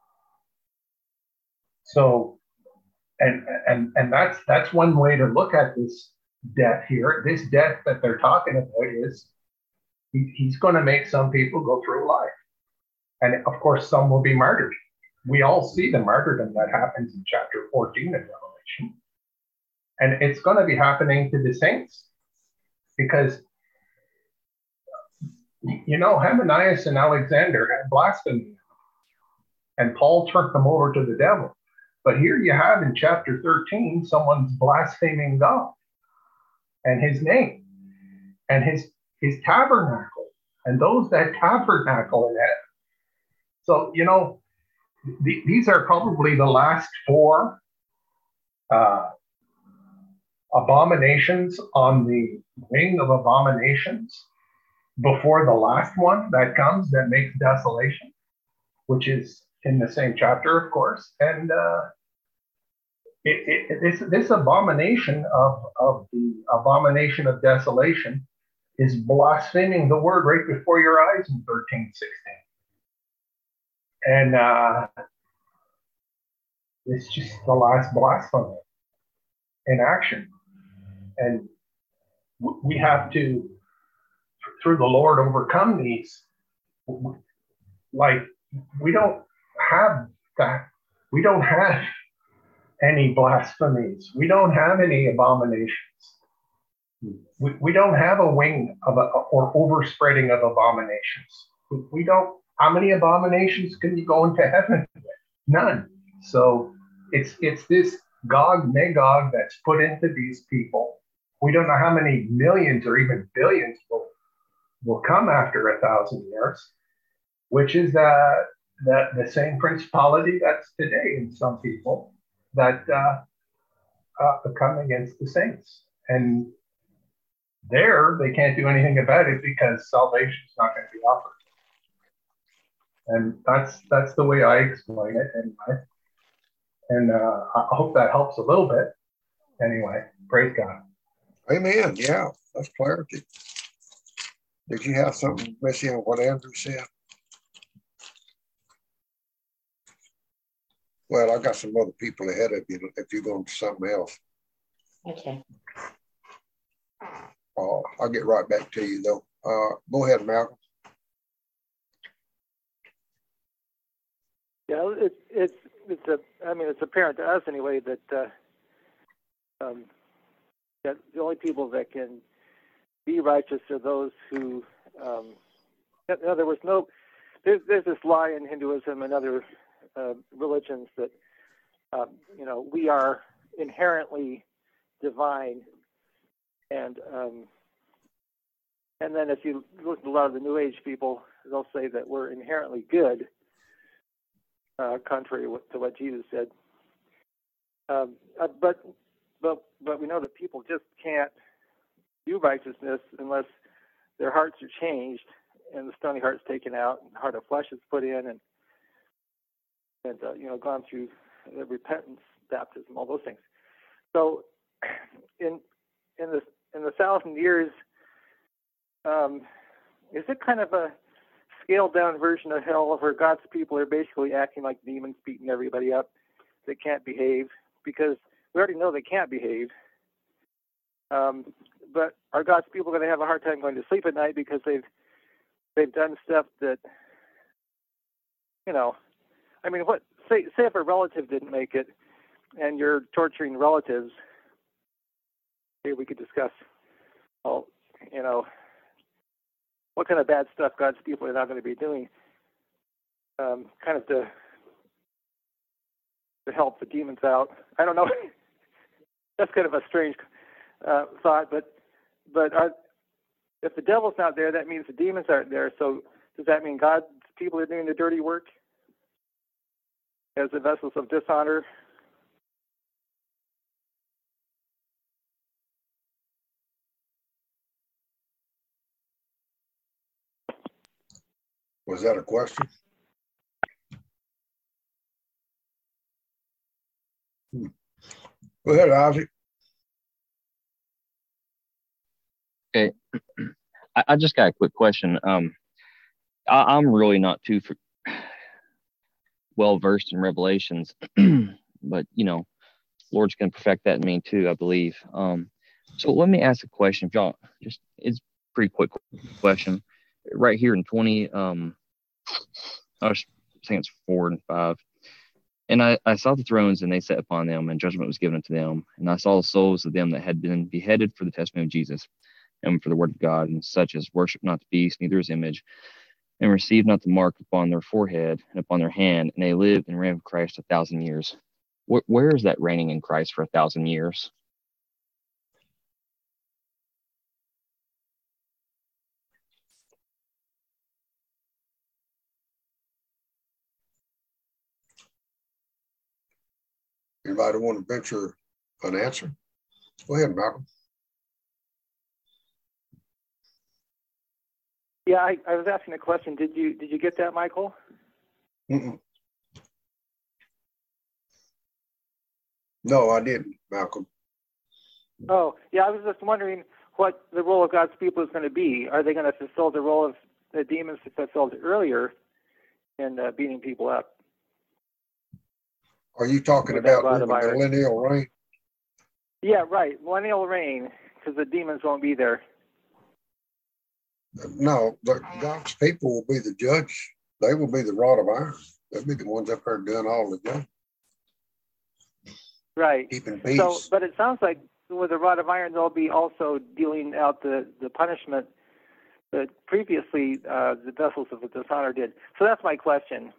So, and and and that's that's one way to look at this death here. This death that they're talking about is he, he's going to make some people go through life. And of course, some will be martyred. We all see the martyrdom that happens in chapter fourteen of Revelation. And it's going to be happening to the saints. Because, you know, Hymenaeus and Alexander had blasphemy. And Paul turned them over to the devil. But here you have in chapter thirteen, someone's blaspheming God and his name and his, his tabernacle and those that tabernacle in it. So, you know, th- these are probably the last four uh, abominations on the ring of abominations before the last one that comes that makes desolation, which is in the same chapter, of course. And uh, it, it, this, this abomination of, of the abomination of desolation is blaspheming the word right before your eyes in thirteen sixteen. And uh, it's just the last blasphemy in action. And we have to, through the Lord, overcome these. like we don't have that. We don't have any blasphemies. We don't have any abominations. We, we don't have a wing of a, or overspreading of abominations. We don't. How many abominations can you go into heaven with? None. So it's it's this Gog Magog that's put into these people. We don't know how many millions or even billions will will come after a thousand years, which is uh, that the same principality that's today in some people that uh, uh, come against the saints. And there, they can't do anything about it because salvation is not going to be offered. And that's that's the way I explain it anyway. And uh, I hope that helps a little bit. Anyway, praise God. Amen. Yeah, that's clarity. Did you have something, Missy, on what Andrew said? Well, I got some other people ahead of you if you're going to something else. Okay. Uh, I'll get right back to you, though. Uh, go ahead, Malcolm. Yeah, it's it's it's a. I mean, it's apparent to us anyway that uh, um, that the only people that can be righteous are those who. Um, in other words, no. There's there's this lie in Hinduism and other uh, religions that um, you know we are inherently divine, and um, and then if you look at a lot of the New Age people, they'll say that we're inherently good. Uh, contrary to what Jesus said, um, uh, but but but we know that people just can't do righteousness unless their hearts are changed and the stony heart's taken out and the heart of flesh is put in, and and uh, you know gone through the repentance, baptism, all those things. So in in the in the thousand years, um, is it kind of a scaled down version of hell where God's people are basically acting like demons, beating everybody up that can't behave, because we already know they can't behave. Um, but are God's people going to have a hard time going to sleep at night because they've they've done stuff that, you know, I mean, what say say if a relative didn't make it and you're torturing relatives, maybe we could discuss, well, you know, what kind of bad stuff God's people are not going to be doing, um, kind of to to help the demons out. I don't know. That's kind of a strange uh, thought, but but are, if the devil's not there, that means the demons aren't there. So does that mean God's people are doing the dirty work as the vessels of dishonor? Was that a question? Hmm. Go ahead, Isaac. Okay. I, I just got a quick question. Um, I, I'm really not too for, well versed in Revelations, but you know, Lord's going to perfect that in me too, I believe. Um, so let me ask a question, if y'all. Just it's a pretty quick question. Right here in twenty, um, I was saying it's four and five. And I, I saw the thrones, and they sat upon them, and judgment was given unto them. And I saw the souls of them that had been beheaded for the testimony of Jesus, and for the word of God, and such as worship not the beast, neither his image, and receive not the mark upon their forehead and upon their hand, and they lived and reigned with Christ a thousand years. Where, where is that reigning in Christ for a thousand years? Anybody want to venture an answer? Go ahead, Malcolm. Yeah, I, I was asking a question. Did you did you get that, Michael? Mm-mm. No, I didn't, Malcolm. Oh, yeah, I was just wondering what the role of God's people is going to be. Are they going to fulfill the role of the demons that fulfilled earlier in uh, beating people up? Are you talking With that about rod the of iron? millennial reign? Yeah, right. Millennial reign, because the demons won't be there. No, but God's people will be the judge. they will be the rod of iron. They'll be the ones up there doing all the good. Right. Keeping peace. So, but it sounds like with the rod of iron, they'll be also dealing out the, the punishment that previously uh, the vessels of the dishonor did. So that's my question.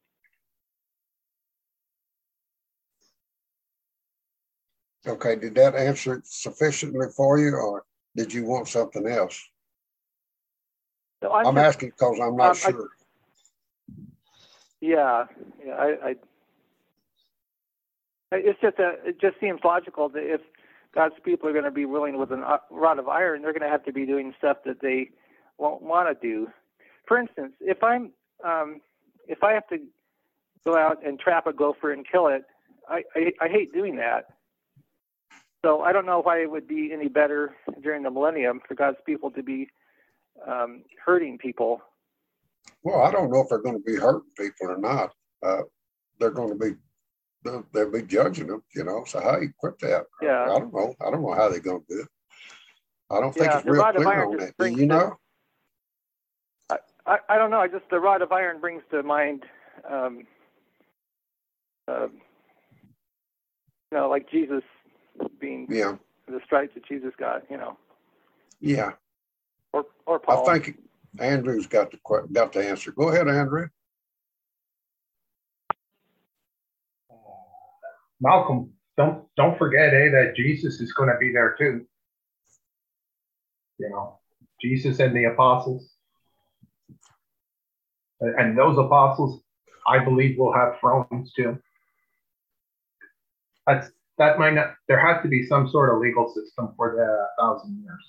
Okay, did that answer it sufficiently for you, or did you want something else? No, I'm, I'm just, asking because I'm not um, sure. I, yeah, yeah. I, I, it's just a, it just seems logical that if God's people are going to be ruling with a rod of iron, they're going to have to be doing stuff that they won't want to do. For instance, if I'm, um, if I have to go out and trap a gopher and kill it, I, I, I hate doing that. So I don't know why it would be any better during the millennium for God's people to be um, hurting people. Well, I don't know if they're going to be hurting people or not. Uh, they're going to be, they'll, they'll be judging them, you know. So hey, quit that. Yeah. I don't know. I don't know how they're going to do it. I don't think yeah, it's real clear on that. Do you know? I, I, I don't know. I just the rod of iron brings to mind, um, uh, you know, like Jesus being yeah the stripes that Jesus got, you know. Yeah. Or or Paul. I think Andrew's got the got the answer. Go ahead, Andrew. Malcolm, don't don't forget, eh, that Jesus is going to be there too. You know, Jesus and the apostles, and those apostles, I believe, will have thrones too. That's that might not. There has to be some sort of legal system for the thousand years.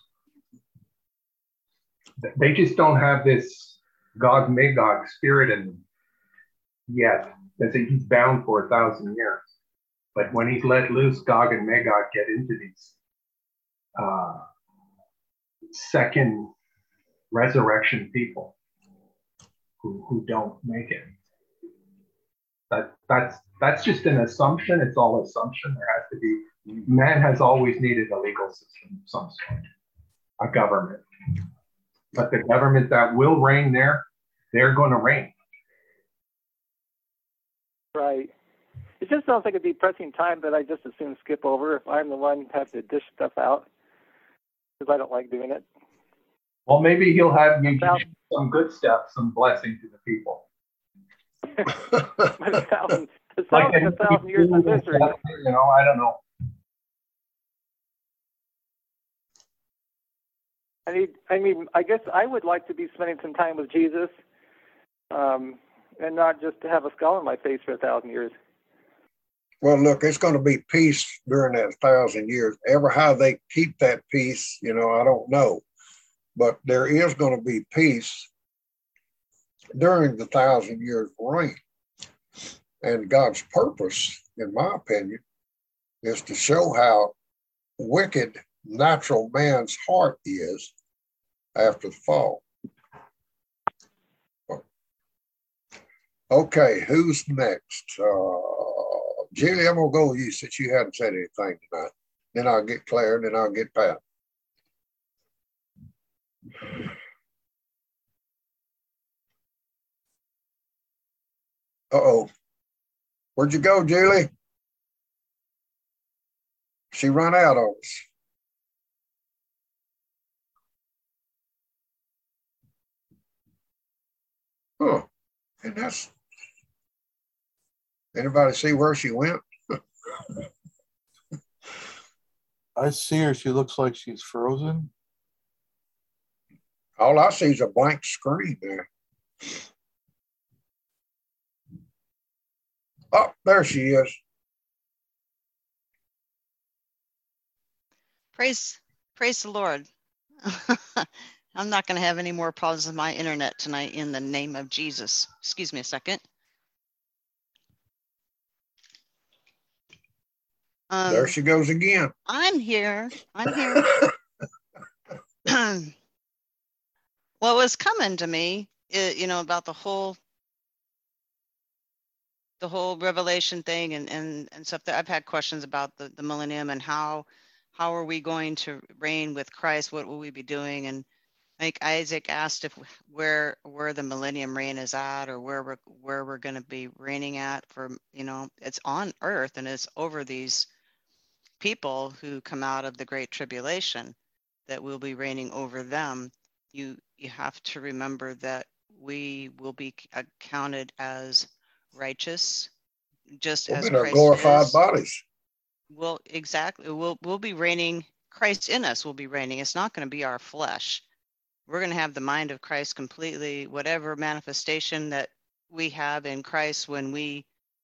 They just don't have this Gog Magog spirit in them yet. They think he's bound for a thousand years. But when he's let loose, Gog and Magog get into these uh, second resurrection people who, who don't make it. That that's that's just an assumption. It's all assumption. There has to be. Man has always needed a legal system of some sort, a government. But the government that will reign there, they're going to reign. Right. It just sounds like a depressing time that I just as soon skip over if I'm the one who has to dish stuff out because I don't like doing it. Well, maybe he'll have you do some good stuff, some blessing to the people. a thousand, a thousand, a thousand years of misery. You know, I don't know. I need. I mean, I guess I would like to be spending some time with Jesus, um, and not just to have a skull in my face for a thousand years. Well, look, it's going to be peace during that thousand years. Ever how they keep that peace, you know, I don't know, but there is going to be peace during the thousand years reign. And God's purpose, in my opinion, is to show how wicked natural man's heart is after the fall. Okay, who's next? Uh, Julie, I'm going to go with you since you hadn't said anything tonight. Then I'll get Claire, and then I'll get Pat. Uh-oh. Where'd you go, Julie? She run out on us. Huh. And that's, anybody see where she went? I see her. She looks like she's frozen. All I see is a blank screen there. Oh, there she is. Praise, praise the Lord. I'm not going to have any more problems with my internet tonight in the name of Jesus. Excuse me a second. Um, there she goes again. I'm here. I'm here. What was coming to me, it, you know, about the whole, the whole Revelation thing and and and stuff. That I've had questions about the the millennium and how how are we going to reign with Christ? What will we be doing? And Like Isaac asked if where where the millennium reign is at, or where we're where we're going to be reigning at for, you know, it's on earth and it's over these people who come out of the great tribulation, that we'll be reigning over them. You you have to remember that we will be counted as righteous, just We'll as be in our Christ glorified is. bodies. Well, exactly. We'll we'll be reigning. Christ in us will be reigning. It's not going to be our flesh. We're going to have the mind of Christ completely. Whatever manifestation that we have in Christ when we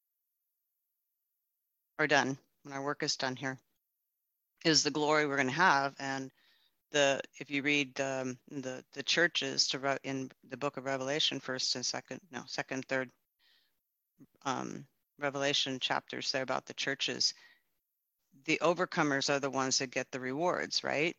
are done, when our work is done here, is the glory we're going to have. And the if you read um, the the churches to re- in the book of Revelation, first and second, no, second, third, um, Revelation chapters there about the churches, the overcomers are the ones that get the rewards, right?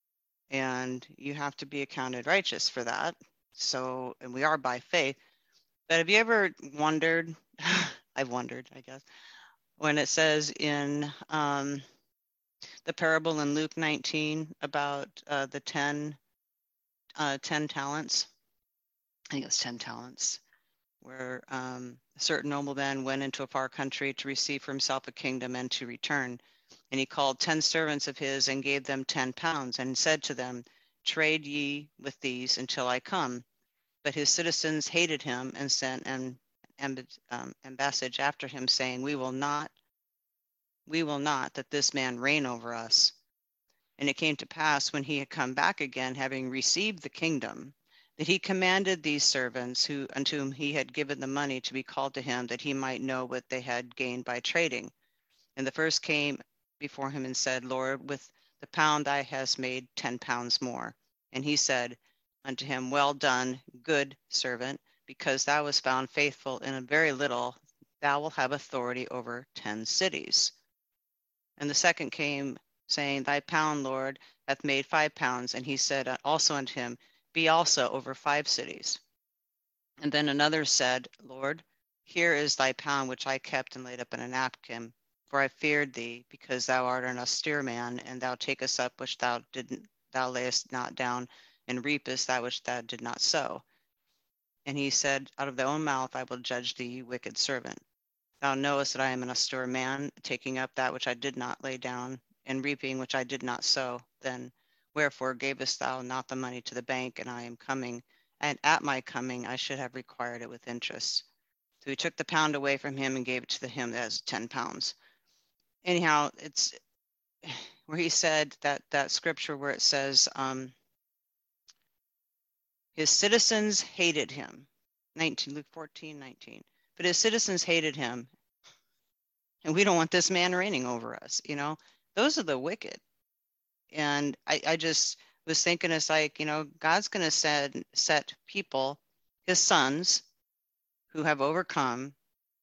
And you have to be accounted righteous for that. So, and we are by faith. But have you ever wondered, I've wondered, I guess, when it says in um, the parable in Luke nineteen about uh, the ten, uh, ten talents, I think it's ten talents, where um, a certain nobleman went into a far country to receive for himself a kingdom and to return. And he called ten servants of his and gave them ten pounds and said to them, trade ye with these until I come. But his citizens hated him and sent an um, ambassage after him, saying, we will not, we will not that this man reign over us. And it came to pass, when he had come back again, having received the kingdom, that he commanded these servants who unto whom he had given the money to be called to him, that he might know what they had gained by trading. And the first came before him and said, Lord, with the pound thou hast made ten pounds more. And he said unto him, well done, good servant, because thou wast found faithful in a very little, thou wilt have authority over ten cities. And the second came, saying, thy pound, Lord, hath made five pounds. And he said also unto him, be also over five cities. And then another said, Lord, here is thy pound which I kept and laid up in a napkin. For I feared thee, because thou art an austere man, and thou takest up which thou didn't, thou layest not down, and reapest that which thou did not sow. And he said, out of thy own mouth I will judge thee, wicked servant. Thou knowest that I am an austere man, taking up that which I did not lay down, and reaping which I did not sow. Then wherefore gavest thou not the money to the bank, and I am coming, and at my coming I should have required it with interest. So he took the pound away from him and gave it to the him that has ten pounds. Anyhow, it's where he said that that scripture where it says um, his citizens hated him, nineteen, Luke fourteen, nineteen, but his citizens hated him, and we don't want this man reigning over us. You know, those are the wicked. And I, I just was thinking, it's like, you know, God's going to set set people, his sons, who have overcome,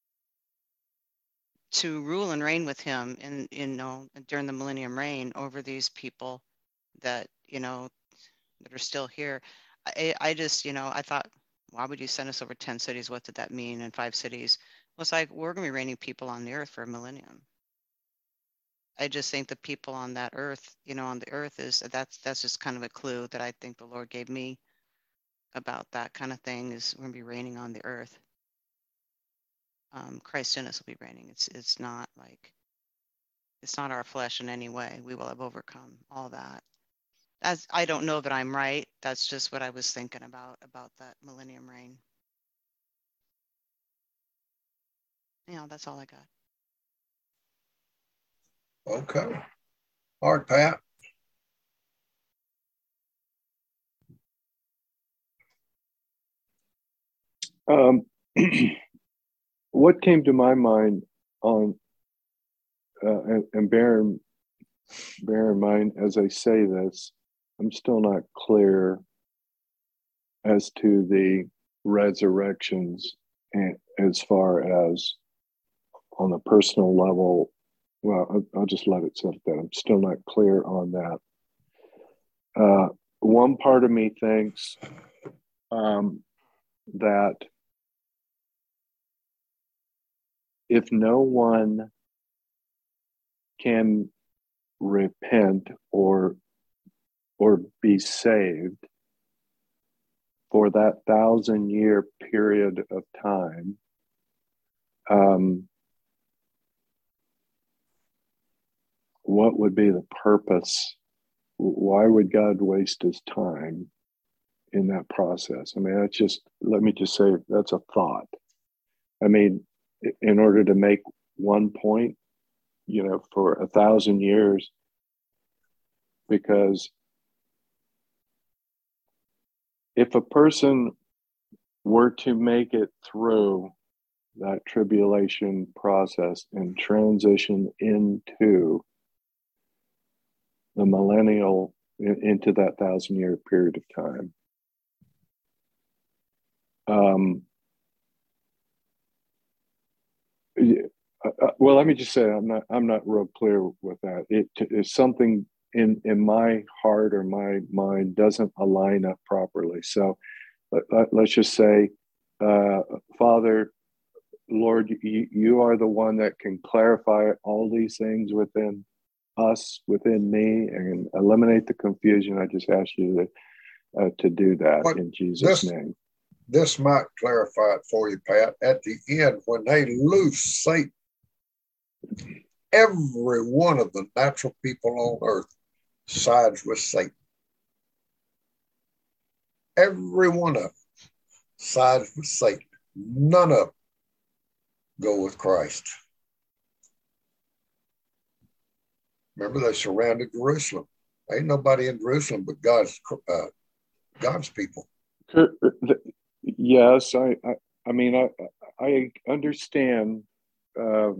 to rule and reign with him in, in, you know, during the millennium reign over these people that, you know, that are still here. I, I just, you know, I thought, why would you send us over ten cities? What did that mean? And five cities? Well, it's like, we're going to be reigning people on the earth for a millennium. I just think the people on that earth, you know, on the earth is, that's, that's just kind of a clue that I think the Lord gave me about that kind of thing, is we're going to be reigning on the earth. Um, Christ in us will be reigning. It's it's not like, it's not our flesh in any way. We will have overcome all that. As I don't know that I'm right. That's just what I was thinking about, about that millennium reign. You know, that's all I got. Okay. All right, Pat. Um, what came to my mind on, uh, and, and bear, in, bear in mind as I say this, I'm still not clear as to the resurrections, and as far as on a personal level. Well, I'll, I'll just let it sit at that. I'm still not clear on that. Uh, one part of me thinks um, that if no one can repent or or be saved, for that thousand year period of time, um, what would be the purpose? Why would God waste his time in that process? I mean, that's just, let me just say, that's a thought. I mean, in order to make one point, you know, for a thousand years, because if a person were to make it through that tribulation process and transition into the millennial, into that thousand year period of time, um, uh, well, let me just say, I'm not, I'm not real clear with that. It is something in, in my heart or my mind doesn't align up properly. So let, let's just say, uh, Father, Lord, you, you are the one that can clarify all these things within us, within me, and eliminate the confusion. I just ask you to, uh, to do that but in Jesus' this, name. This might clarify it for you, Pat. At the end, when they loose Satan, every one of the natural people on earth sides with Satan. Every one of them sides with Satan. None of them go with Christ. Remember, they surrounded Jerusalem. Ain't nobody in Jerusalem but God's uh, God's people. Yes, I, I, I mean, I, I understand. Uh,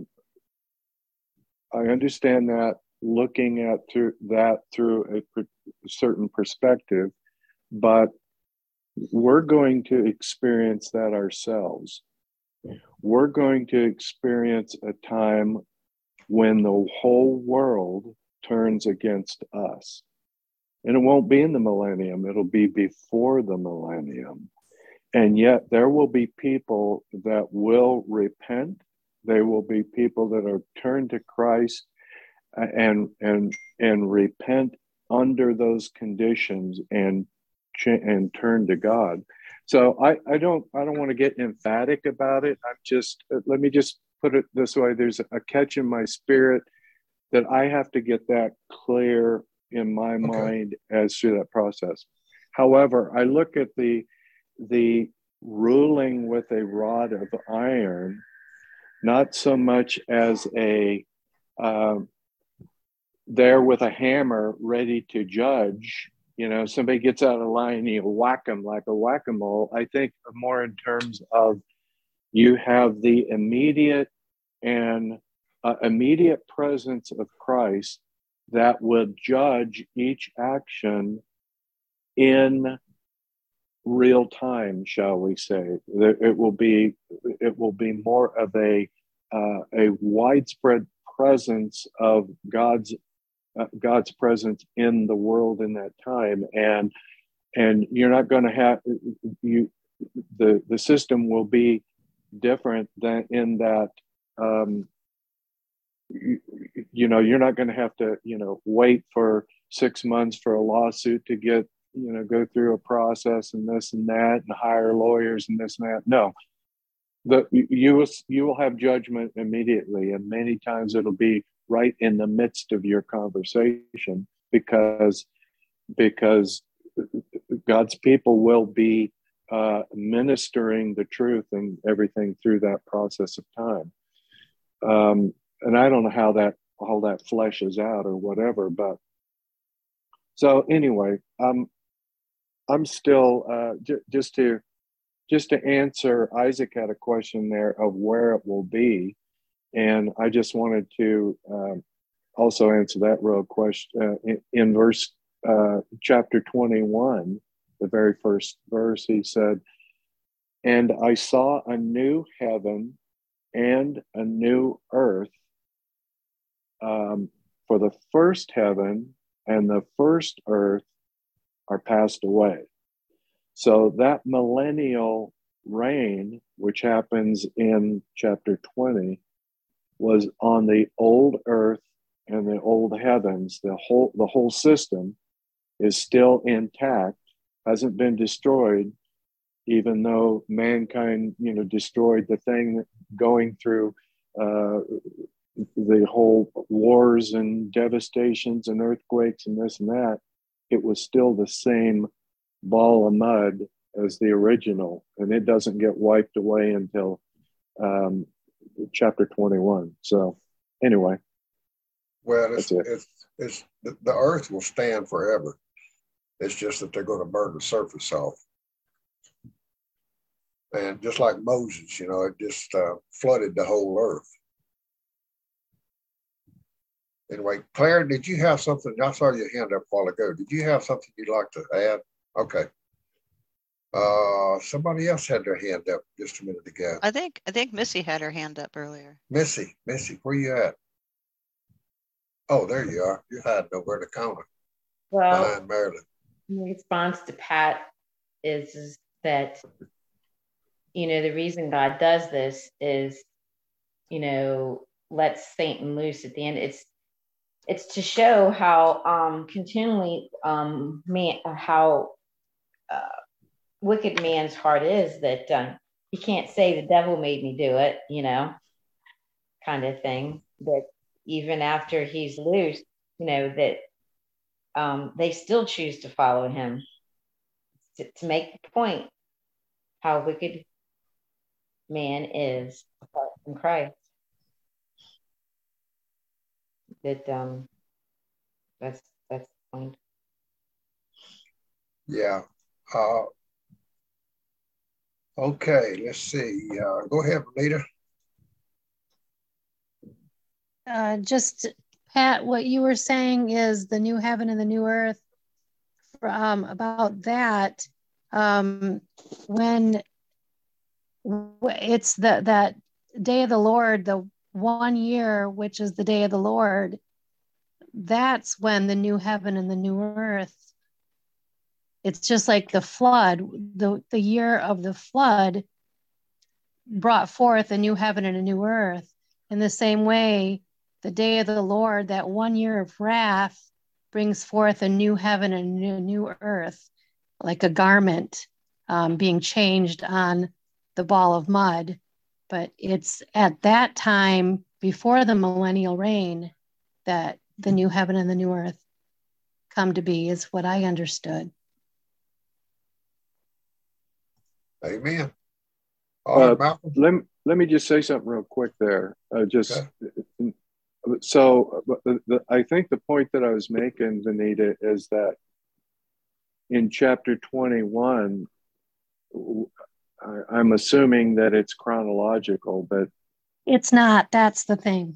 I understand that looking at through that through a per, certain perspective, but we're going to experience that ourselves. We're going to experience a time when the whole world turns against us. And it won't be in the millennium, it'll be before the millennium. And yet there will be people that will repent. There will be people that are turned to Christ and and and repent under those conditions and and turn to God. So I, I don't I don't want to get emphatic about it. I'm just let me just put it this way. There's a catch in my spirit that I have to get that clear in my okay. mind as through that process. However, I look at the the ruling with a rod of iron, not so much as a uh, there with a hammer ready to judge. You know, somebody gets out of line and you whack them like a whack-a-mole. I think more in terms of you have the immediate and uh, immediate presence of Christ that will judge each action in real time, shall we say. It will be it will be more of a uh, a widespread presence of God's uh, God's presence in the world in that time, and and you're not going to have you the the system will be different than in that um, you, you know you're not going to have to you know wait for six months for a lawsuit to get you know go through a process and this and that and hire lawyers and this and that. No, the you will you will have judgment immediately, and many times it'll be right in the midst of your conversation because because God's people will be uh, ministering the truth and everything through that process of time. Um, and I don't know how that how that fleshes out or whatever, but so anyway, um, I'm still uh, j- just to just to answer. Isaac had a question there of where it will be, and I just wanted to um, also answer that real question uh, in, in verse uh, chapter twenty-one, the very first verse. He said, "And I saw a new heaven and a new earth. Um, for the first heaven and the first earth are passed away." So that millennial reign, which happens in chapter twenty, was on the old earth and the old heavens. The whole the whole system is still intact, hasn't been destroyed, even though mankind, you know, destroyed the thing, going through uh, the whole wars and devastations and earthquakes and this and that, it was still the same ball of mud as the original, and it doesn't get wiped away until um, chapter twenty-one. So anyway, well, it's, it. it's, it's the, the earth will stand forever. It's just that they're going to burn the surface off. And just like Moses, you know, it just uh, flooded the whole earth. Anyway, Claire, did you have something? I saw your hand up a while ago. Did you have something you'd like to add? Okay. Uh, somebody else had their hand up just a minute ago. I think I think Missy had her hand up earlier. Missy, Missy, where you at? Oh, there you are. You're hiding over in the corner. Well, behind Marilyn. In response to Pat is, is that, you know, the reason God does this is, you know, lets Satan loose at the end. It's it's to show how um, continually um, man, how uh, wicked man's heart is, that um, he can't say the devil made me do it, you know, kind of thing. That even after he's loose, you know, that um, they still choose to follow him, to, to make the point how wicked man is apart from Christ. That um, that's that's the point. Yeah. Uh, okay. Let's see. Uh, go ahead, Anita. Uh, just Pat, what you were saying is the new heaven and the new earth. Um, about that, um, when it's the that day of the Lord, the one year, which is the day of the Lord, that's when the new heaven and the new earth. It's just like the flood, the, the year of the flood brought forth a new heaven and a new earth. In the same way, the day of the Lord, that one year of wrath, brings forth a new heaven and a new, new earth, like a garment um, being changed on the ball of mud. But it's at that time, before the millennial reign, that the new heaven and the new earth come to be, is what I understood. Amen. Uh, let, let me just say something real quick there. Uh, just okay. So the, the, I think the point that I was making, Vanita, is that in chapter twenty-one, I, I'm assuming that it's chronological, but it's not. That's the thing.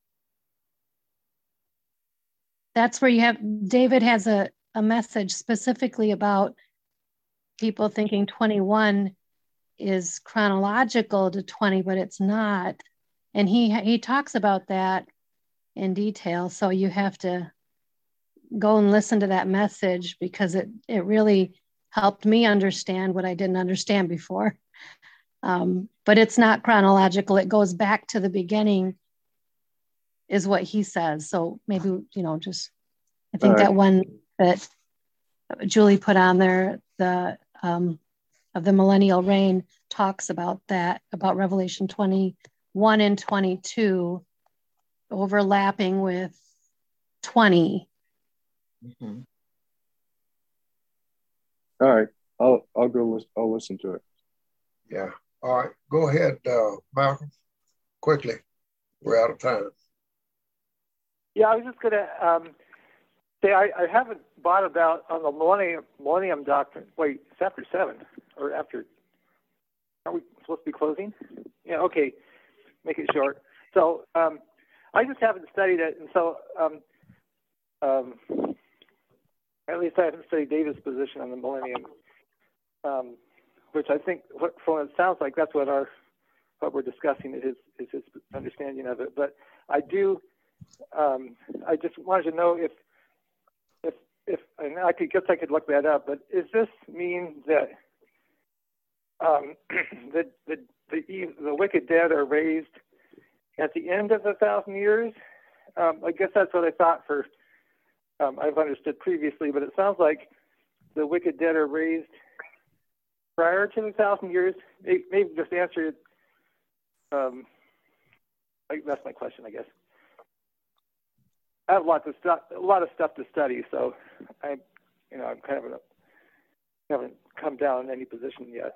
That's where you have, David has a, a message specifically about people thinking twenty-one is chronological to twenty, but it's not. And he he talks about that in detail. So you have to go and listen to that message, because it, it really helped me understand what I didn't understand before. Um, but it's not chronological. It goes back to the beginning, is what he says. So maybe, you know, just, I think right. that one that Julie put on there, the um, of the millennial reign, talks about that, about Revelation twenty-one and twenty-two overlapping with twenty. Mm-hmm. All right, I'll I'll go. I'll listen to it. Yeah. All right. Go ahead, uh, Malcolm. Quickly, we're out of time. Yeah, I was just gonna um, say I, I haven't bought about on the millennium millennium doctrine. Wait, it's after seven or after? Are we supposed to be closing? Yeah. Okay. Make it short. So um, I just haven't studied it, and so um, um, at least I haven't studied David's position on the millennium, um, which I think, what, from what it sounds like, that's what our what we're discussing is his, is his understanding of it. But I do, um, I just wanted to know if, if, if, and I could guess I could look that up. But does this mean that um, the, the the the wicked dead are raised at the end of the thousand years? Um, I guess that's what I thought for. Um, I've understood previously, but it sounds like the wicked dead are raised prior to the thousand years? Maybe just answer it. Um, that's my question, I guess. I have lots of stuff, a lot of stuff to study, so I, you know, I'm kind of a, haven't come down in any position yet.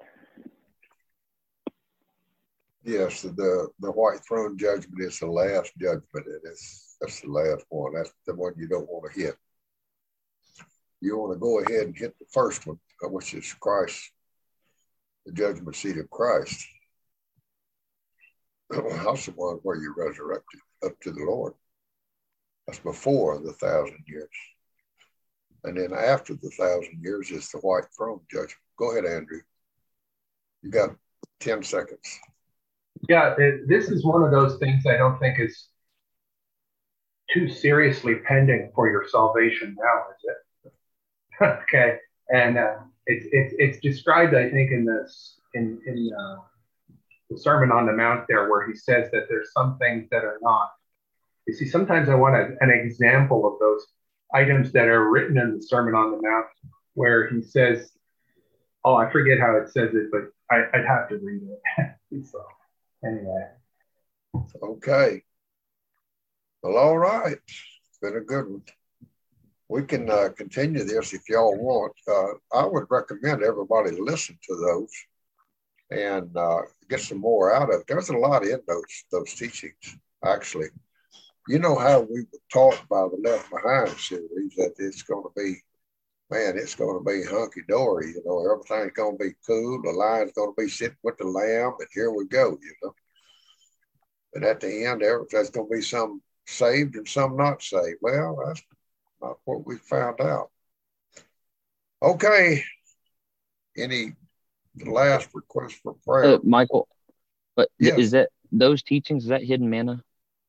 Yes, the the white throne judgment is the last judgment. It is that's the last one. That's the one you don't want to hit. You want to go ahead and hit the first one, which is Christ, the judgment seat of Christ. That's the one where you're resurrected up to the Lord. That's before the thousand years. And then after the thousand years is the white throne judgment. Go ahead, Andrew. You got ten seconds. Yeah, it, this is one of those things I don't think is too seriously pending for your salvation now, is it? Okay, and uh, it's it's it's described, I think, in this in in uh, the Sermon on the Mount there, where he says that there's some things that are not. You see, sometimes I want a, an example of those items that are written in the Sermon on the Mount, where he says, "Oh, I forget how it says it, but I, I'd have to read it." So, anyway. Okay. Well, all right. It's been a good one. We can uh, continue this if y'all want. Uh, I would recommend everybody listen to those and uh, get some more out of it. There's a lot in those those teachings, actually. You know how we were taught by the Left Behind series that it's going to be, man, it's going to be hunky-dory. You know, everything's going to be cool. The lion's going to be sitting with the lamb, and here we go, you know. And at the end, there's going to be some saved and some not saved. Well, that's not what we found out. Okay. Any last request for prayer? Uh, Michael, but yes. Is that those teachings, is that hidden manna?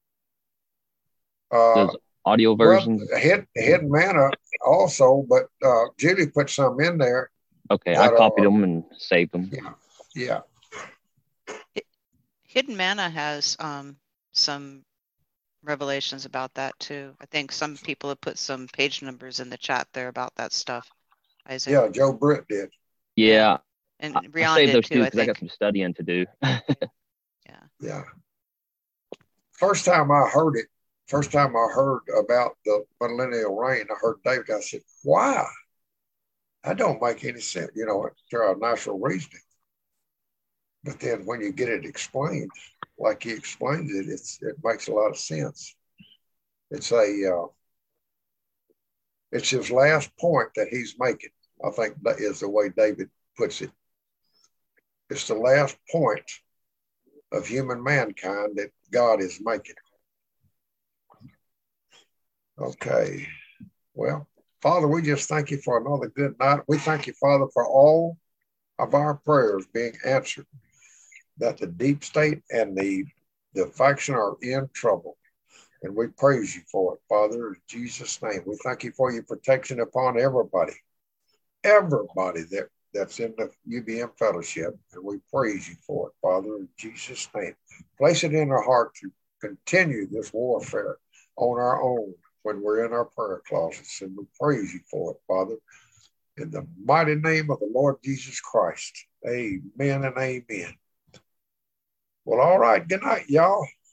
Uh, those audio versions? Well, hidden, hidden manna also, but uh, Julie put some in there. Okay, I copied are, them and saved them. Yeah, yeah. Hidden Manna has um, some revelations about that too. I think some people have put some page numbers in the chat there about that stuff. Isaac. Yeah, Joe Britt did. Yeah. And Rion I saved those too because I, I got some studying to do. yeah. Yeah. First time I heard it, first time I heard about the millennial reign, I heard David, I said, why? That don't make any sense, you know, to our natural reasoning. But then when you get it explained, like he explains it, it's it makes a lot of sense. It's a, uh, it's his last point that he's making. I think that is the way David puts it. It's the last point of human mankind that God is making. Okay. Well, Father, we just thank you for another good night. We thank you, Father, for all of our prayers being answered, that the deep state and the, the faction are in trouble. And we praise you for it, Father, in Jesus' name. We thank you for your protection upon everybody, everybody that, that's in the U B M fellowship. And we praise you for it, Father, in Jesus' name. Place it in our heart to continue this warfare on our own when we're in our prayer closets. And we praise you for it, Father, in the mighty name of the Lord Jesus Christ. Amen and amen. Well, all right. Good night, y'all.